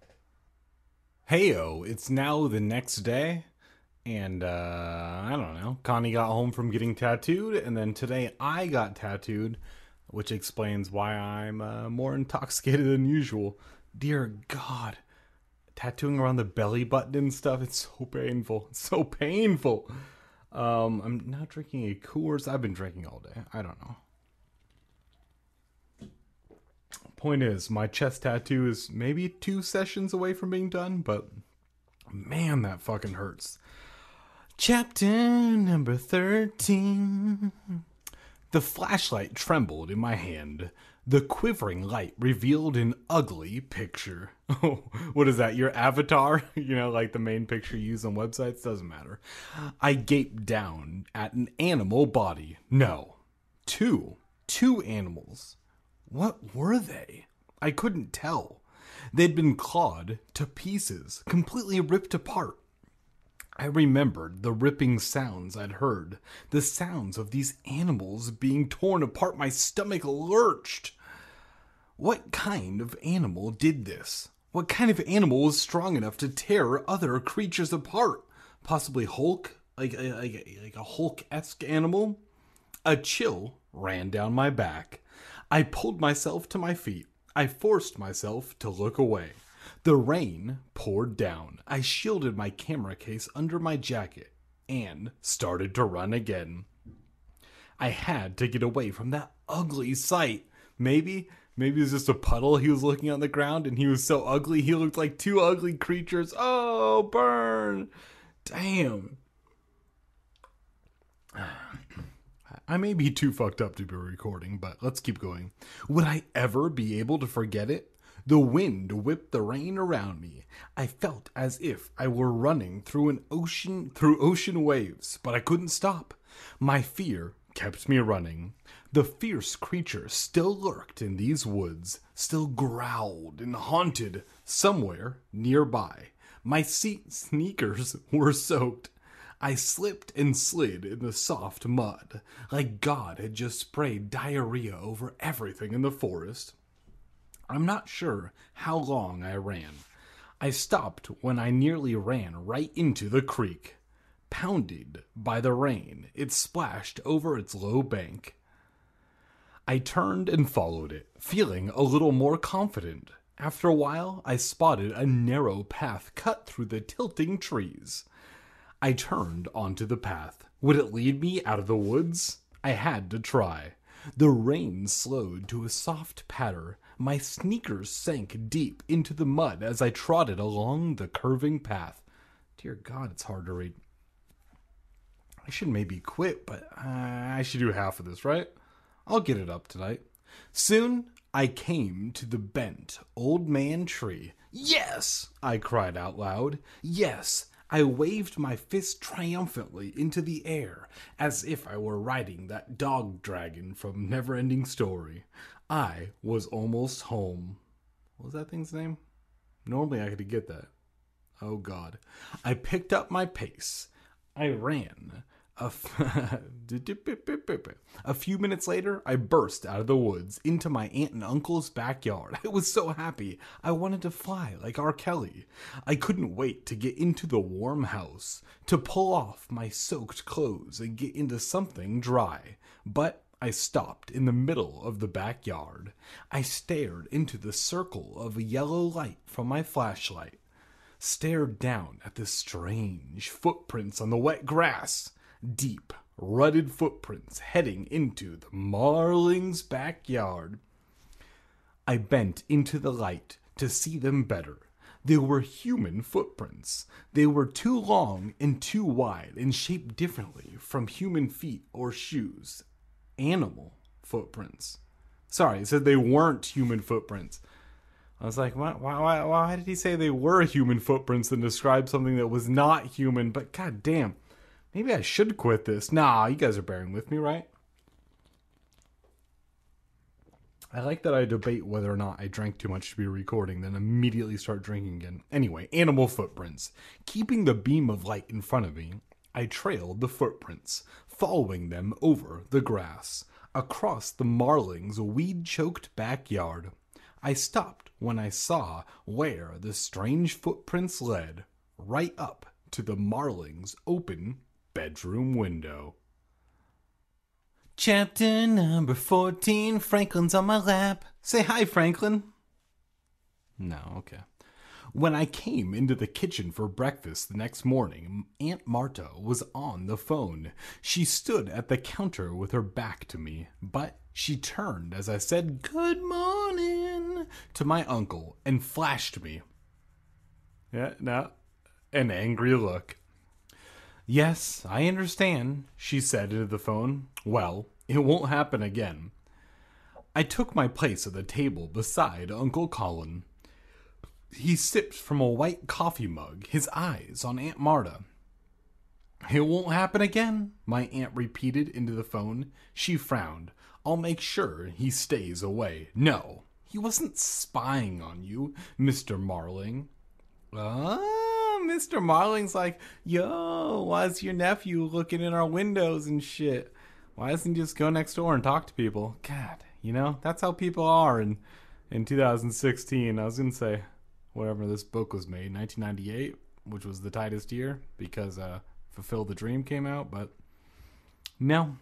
Heyo, it's now the next day, and, uh, I don't know, Connie got home from getting tattooed, and then today I got tattooed, which explains why I'm uh, more intoxicated than usual. Dear God, tattooing around the belly button and stuff, it's so painful. It's so painful. Um, I'm not drinking a Coors. I've been drinking all day. I don't know. Point is, my chest tattoo is maybe two sessions away from being done, but man, that fucking hurts. Chapter number thirteen. The flashlight trembled in my hand. The quivering light revealed an ugly picture. Oh, what is that? Your avatar? You know, like the main picture you use on websites? Doesn't matter. I gaped down at an animal body. No. Two. Two animals. What were they? I couldn't tell. They'd been clawed to pieces, completely ripped apart. I remembered the ripping sounds I'd heard, the sounds of these animals being torn apart. My stomach lurched. What kind of animal did this? What kind of animal was strong enough to tear other creatures apart? Possibly Hulk? Like, like, like a Hulk-esque animal? A chill ran down my back. I pulled myself to my feet. I forced myself to look away. The rain poured down. I shielded my camera case under my jacket and started to run again. I had to get away from that ugly sight. Maybe, maybe it was just a puddle he was looking on the ground and he was so ugly he looked like two ugly creatures. Oh, burn. Damn. I may be too fucked up to be recording, but let's keep going. Would I ever be able to forget it? The wind whipped the rain around me. I felt as if I were running through an ocean, through ocean waves, but I couldn't stop. My fear kept me running. The fierce creature still lurked in these woods, still growled and haunted somewhere nearby. My seat sneakers were soaked. I slipped and slid in the soft mud, like God had just sprayed diarrhea over everything in the forest. I'm not sure how long I ran. I stopped when I nearly ran right into the creek. Pounded by the rain, it splashed over its low bank. I turned and followed it, feeling a little more confident. After a while, I spotted a narrow path cut through the tilting trees. I turned onto the path. Would it lead me out of the woods? I had to try. The rain slowed to a soft patter. My sneakers sank deep into the mud as I trotted along the curving path. Dear God, it's hard to read. I should maybe quit, but uh, I should do half of this, right? I'll get it up tonight. Soon, I came to the bent old man tree. Yes! I cried out loud. Yes! I waved my fist triumphantly into the air, as if I were riding that dog dragon from Neverending Story. I was almost home. What was that thing's name? Normally I could get that. Oh God. I picked up my pace. I ran. A, f- a few minutes later, I burst out of the woods into my aunt and uncle's backyard. I was so happy. I wanted to fly like R. Kelly. I couldn't wait to get into the warm house, to pull off my soaked clothes and get into something dry. But I stopped in the middle of the backyard. I stared into the circle of yellow light from my flashlight, stared down at the strange footprints on the wet grass. Deep, rutted footprints heading into the Marlings' backyard. I bent into the light to see them better. They were human footprints. They were too long and too wide and shaped differently from human feet or shoes. Animal footprints. Sorry, it said they weren't human footprints. I was like, why, why, why did he say they were human footprints and describe something that was not human? But god damn. Maybe I should quit this. Nah, you guys are bearing with me, right? I like that I debate whether or not I drank too much to be recording, then immediately start drinking again. Anyway, animal footprints. Keeping the beam of light in front of me, I trailed the footprints, following them over the grass, across the Marlings' weed-choked backyard. I stopped when I saw where the strange footprints led, right up to the Marlings' open bedroom window. Chapter number fourteen, Franklin's on my lap. Say hi, Franklin. No, okay. When I came into the kitchen for breakfast the next morning, Aunt Marta was on the phone. She stood at the counter with her back to me, but she turned as I said, "Good morning," to my uncle and flashed me. Yeah, no, an angry look. "Yes, I understand," she said into the phone. "Well, it won't happen again." I took my place at the table beside Uncle Colin. He sipped from a white coffee mug, his eyes on Aunt Marta. "It won't happen again," my aunt repeated into the phone. She frowned. "I'll make sure he stays away." "No, he wasn't spying on you, Mister Marling." Ah, Mister Marling's like, "Yo, why's your nephew looking in our windows and shit? Why doesn't he just go next door and talk to people?" God, you know, that's how people are in, in two thousand sixteen. I was going to say, whatever this book was made, nineteen ninety-eight, which was the tightest year because uh, Fulfill the Dream came out, but no.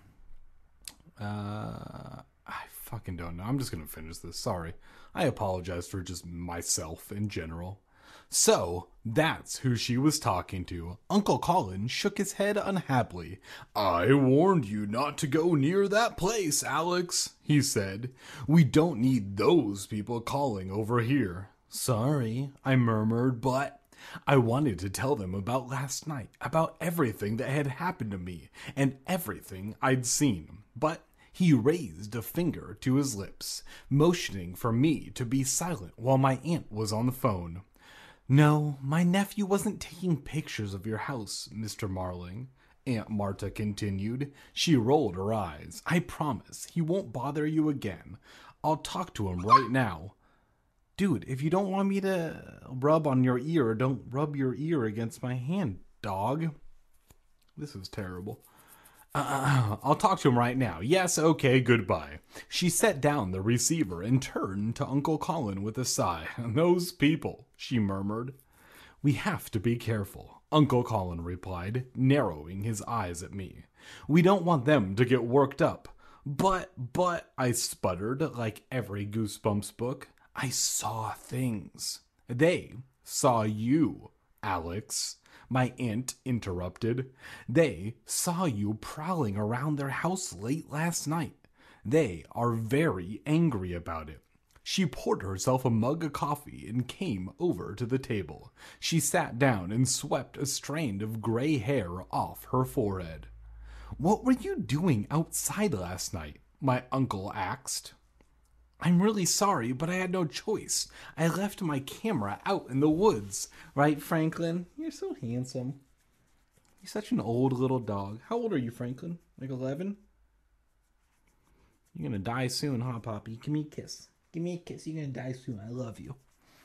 Uh, I fucking don't know. I'm just going to finish this. Sorry. I apologize for just myself in general. So, that's who she was talking to. Uncle Colin shook his head unhappily. "I warned you not to go near that place, Alex," he said. "We don't need those people calling over here." "Sorry," I murmured, but I wanted to tell them about last night, about everything that had happened to me, and everything I'd seen. But he raised a finger to his lips, motioning for me to be silent while my aunt was on the phone. "No, my nephew wasn't taking pictures of your house, Mister Marling," Aunt Marta continued. She rolled her eyes. "I promise he won't bother you again. I'll talk to him right now." Dude, if you don't want me to rub on your ear, don't rub your ear against my hand, dog. This is terrible. Uh, I'll talk to him right now. Yes, okay, goodbye. She set down the receiver and turned to Uncle Colin with a sigh. "Those people," she murmured. "We have to be careful," Uncle Colin replied, narrowing his eyes at me. "We don't want them to get worked up." But, but, I sputtered like every Goosebumps book. "I saw things." "They saw you, Alex," my aunt interrupted. "They saw you prowling around their house late last night. They are very angry about it." She poured herself a mug of coffee and came over to the table. She sat down and swept a strand of gray hair off her forehead. "What were you doing outside last night?" my uncle asked. I'm really sorry, but I had no choice. I left my camera out in the woods. Right, Franklin? You're so handsome. You're such an old little dog. How old are you, Franklin? Like eleven? You're gonna die soon, huh, Poppy? Give me a kiss. Give me a kiss. You're gonna die soon. I love you.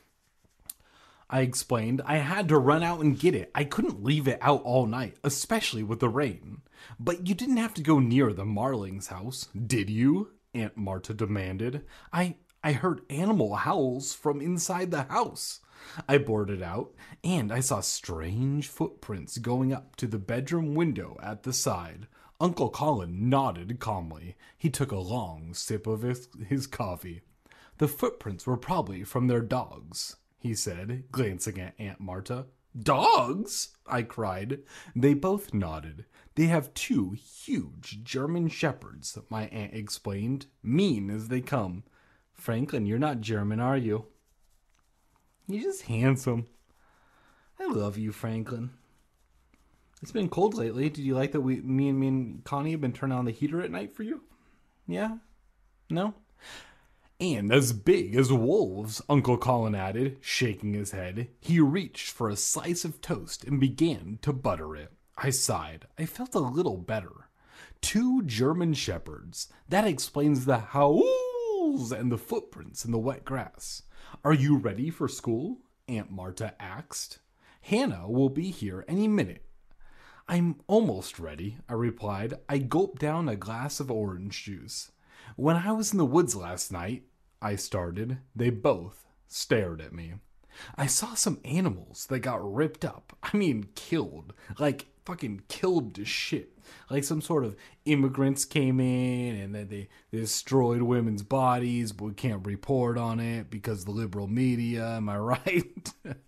I explained. I had to run out and get it. I couldn't leave it out all night, especially with the rain. But you didn't have to go near the Marlings' house, did you? Aunt Marta demanded. I I heard animal howls from inside the house, I blurted out, and I saw strange footprints going up to the bedroom window at the side. Uncle Colin nodded calmly. He took a long sip of his, his coffee. The footprints were probably from their dogs, he said, glancing at Aunt Marta. Dogs? I cried. They both nodded. They have two huge German shepherds, my aunt explained, mean as they come. Franklin, you're not German, are you? You're just handsome. I love you, Franklin. It's been cold lately. Did you like that we, me and me and Connie have been turning on the heater at night for you? Yeah? No? And as big as wolves, Uncle Colin added, shaking his head. He reached for a slice of toast and began to butter it. I sighed. I felt a little better. Two German shepherds. That explains the howls and the footprints in the wet grass. Are you ready for school? Aunt Marta asked. Hannah will be here any minute. I'm almost ready, I replied. I gulped down a glass of orange juice. When I was in the woods last night, I started. They both stared at me. I saw some animals that got ripped up. I mean, killed. Like, fucking killed to shit. Like some sort of immigrants came in and then they, they destroyed women's bodies, but we can't report on it because of the liberal media. Am I right?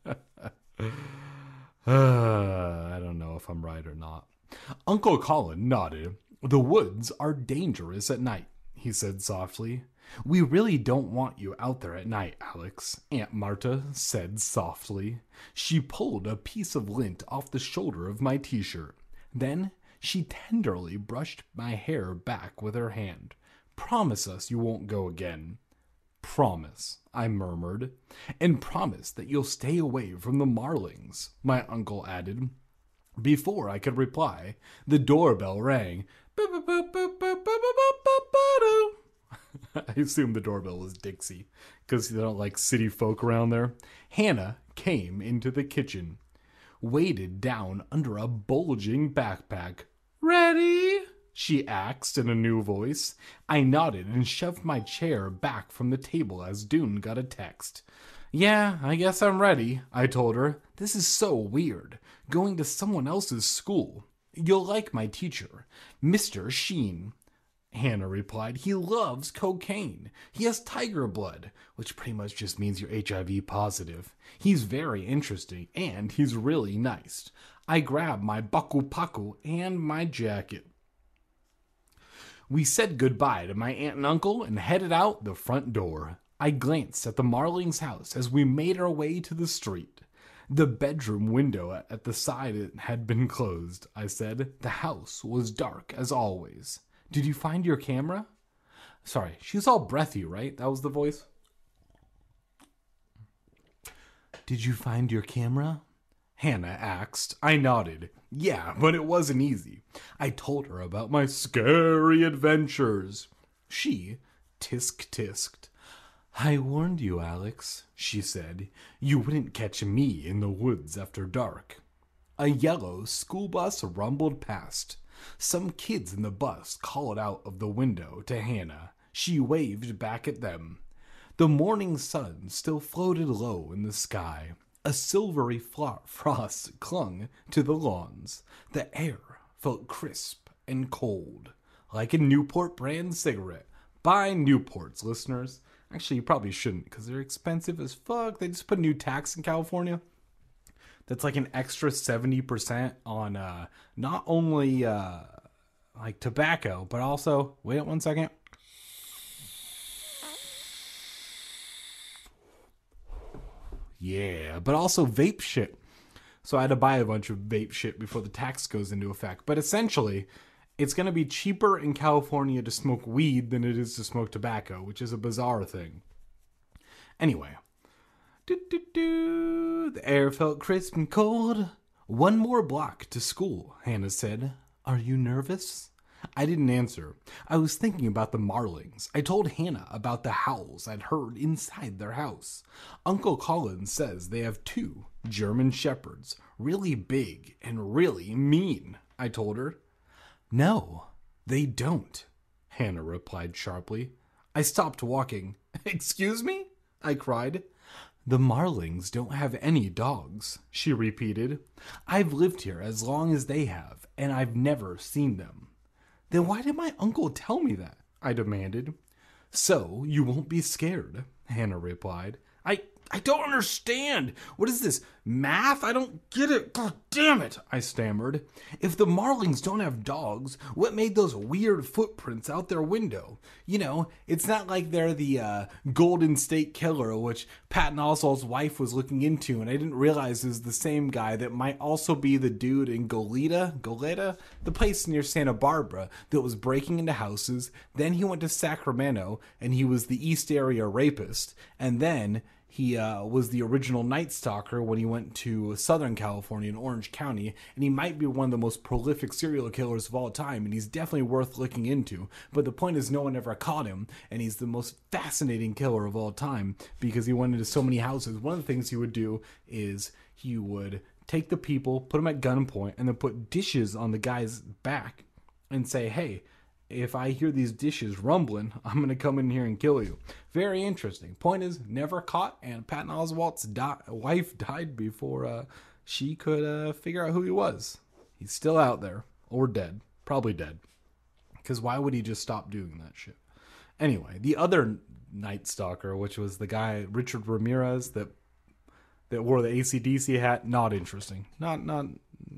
uh, I don't know if I'm right or not. Uncle Colin nodded. The woods are dangerous at night, he said softly. We really don't want you out there at night, Alex, Aunt Marta said softly. She pulled a piece of lint off the shoulder of my t-shirt. Then she tenderly brushed my hair back with her hand. Promise us you won't go again. Promise, I murmured. And promise that you'll stay away from the Marlings, my uncle added. Before I could reply, the doorbell rang. I assume the doorbell was Dixie, because they don't like city folk around there. Hannah came into the kitchen, weighted down under a bulging backpack. Ready? She asked in a new voice. I nodded and shoved my chair back from the table as Dune got a text. Yeah, I guess I'm ready, I told her. This is so weird, going to someone else's school. You'll like my teacher, Mister Sheen. Hannah replied, he loves cocaine. He has tiger blood, which pretty much just means you're H I V positive. He's very interesting, and he's really nice. I grabbed my baku paku and my jacket. We said goodbye to my aunt and uncle and headed out the front door. I glanced at the Marlings' house as we made our way to the street. The bedroom window at the side had been closed, I said. The house was dark as always. Did you find your camera? Sorry, she was all breathy, right? That was the voice. Did you find your camera? Hannah asked. I nodded. Yeah, but it wasn't easy. I told her about my scary adventures. She tisk-tisked. I warned you, Alex, she said. You wouldn't catch me in the woods after dark. A yellow school bus rumbled past. Some kids in the bus called out of the window to Hannah. She waved back at them. The morning sun still floated low in the sky. A silvery frost clung to the lawns. The air felt crisp and cold, like a Newport brand cigarette. Buy Newports, listeners. Actually, you probably shouldn't, because they're expensive as fuck. They just put a new tax in California. That's like an extra seventy percent on uh, not only uh, like tobacco, but also, wait one second. Yeah, but also vape shit. So I had to buy a bunch of vape shit before the tax goes into effect. But essentially, It's going to be cheaper in California to smoke weed than it is to smoke tobacco, which is a bizarre thing. Anyway. Do, do, do. The air felt crisp and cold. One more block to school, Hannah said. Are you nervous? I didn't answer. I was thinking about the Marlings. I told Hannah about the howls I'd heard inside their house. Uncle Colin says they have two German shepherds, really big and really mean, I told her. No, they don't, Hannah replied sharply. I stopped walking. Excuse me? I cried. The Marlings don't have any dogs, she repeated. I've lived here as long as they have, and I've never seen them. Then why did my uncle tell me that? I demanded. So you won't be scared, Hannah replied. I, I don't understand. What is this, math? I don't get it. God damn it, I stammered. If the Marlings don't have dogs, what made those weird footprints out their window? You know, it's not like they're the uh, Golden State Killer, which Patton Oswalt's wife was looking into, and I didn't realize is the same guy that might also be the dude in Goleta, Goleta, the place near Santa Barbara that was breaking into houses. Then he went to Sacramento, and he was the East Area rapist, and then he uh, was the original Night Stalker when he went to Southern California in Orange County, and he might be one of the most prolific serial killers of all time, and he's definitely worth looking into. But the point is no one ever caught him, and he's the most fascinating killer of all time because he went into so many houses. One of the things he would do is he would take the people, put them at gunpoint, and then put dishes on the guy's back and say, hey, if I hear these dishes rumbling, I'm going to come in here and kill you. Very interesting. Point is, never caught, and Patton Oswalt's di- wife died before uh, she could uh, figure out who he was. He's still out there, or dead. Probably dead. Because why would he just stop doing that shit? Anyway, the other Night Stalker, which was the guy, Richard Ramirez, that that wore the A C D C hat, not interesting. Not, not,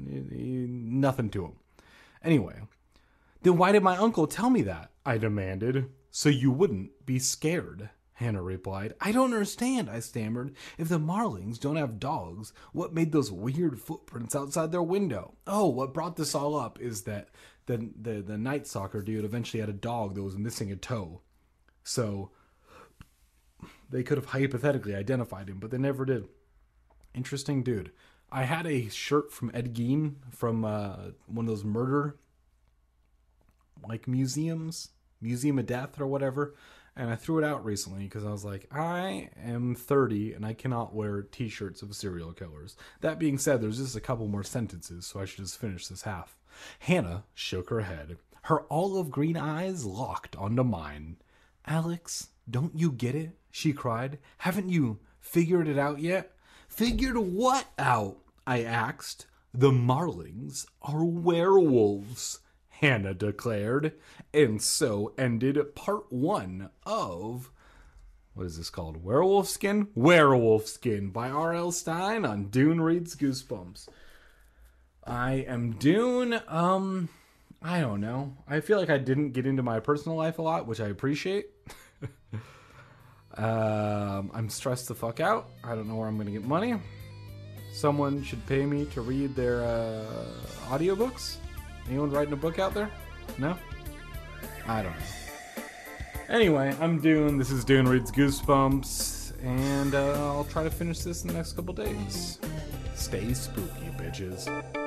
nothing to him. Anyway. Then why did my uncle tell me that? I demanded. So you wouldn't be scared, Hannah replied. I don't understand, I stammered. If the Marlings don't have dogs, what made those weird footprints outside their window? Oh, what brought this all up is that the, the, the Night Stalker dude eventually had a dog that was missing a toe. So they could have hypothetically identified him, but they never did. Interesting dude. I had a shirt from Ed Gein from uh, one of those murder like museums, Museum of Death or whatever, and I threw it out recently because I was like, I am thirty and I cannot wear t-shirts of serial killers. That being said, there's just a couple more sentences, so I should just finish this half. Hannah shook her head. Her olive green eyes locked onto mine. Alex, don't you get it? She cried. Haven't you figured it out yet? Figured what out? I asked. The Marlings are werewolves, Hannah declared. And so ended part one of, what is this called? Werewolf Skin? Werewolf Skin by R L. Stine on Dune Reads Goosebumps. I am Dune. Um, I don't know. I feel like I didn't get into my personal life a lot, which I appreciate. um, I'm stressed the fuck out. I don't know where I'm going to get money. Someone should pay me to read their uh, audiobooks. Anyone writing a book out there? No? I don't know. Anyway, I'm Dune. This is Dune Reads Goosebumps. And uh, I'll try to finish this in the next couple days. Stay spooky, bitches.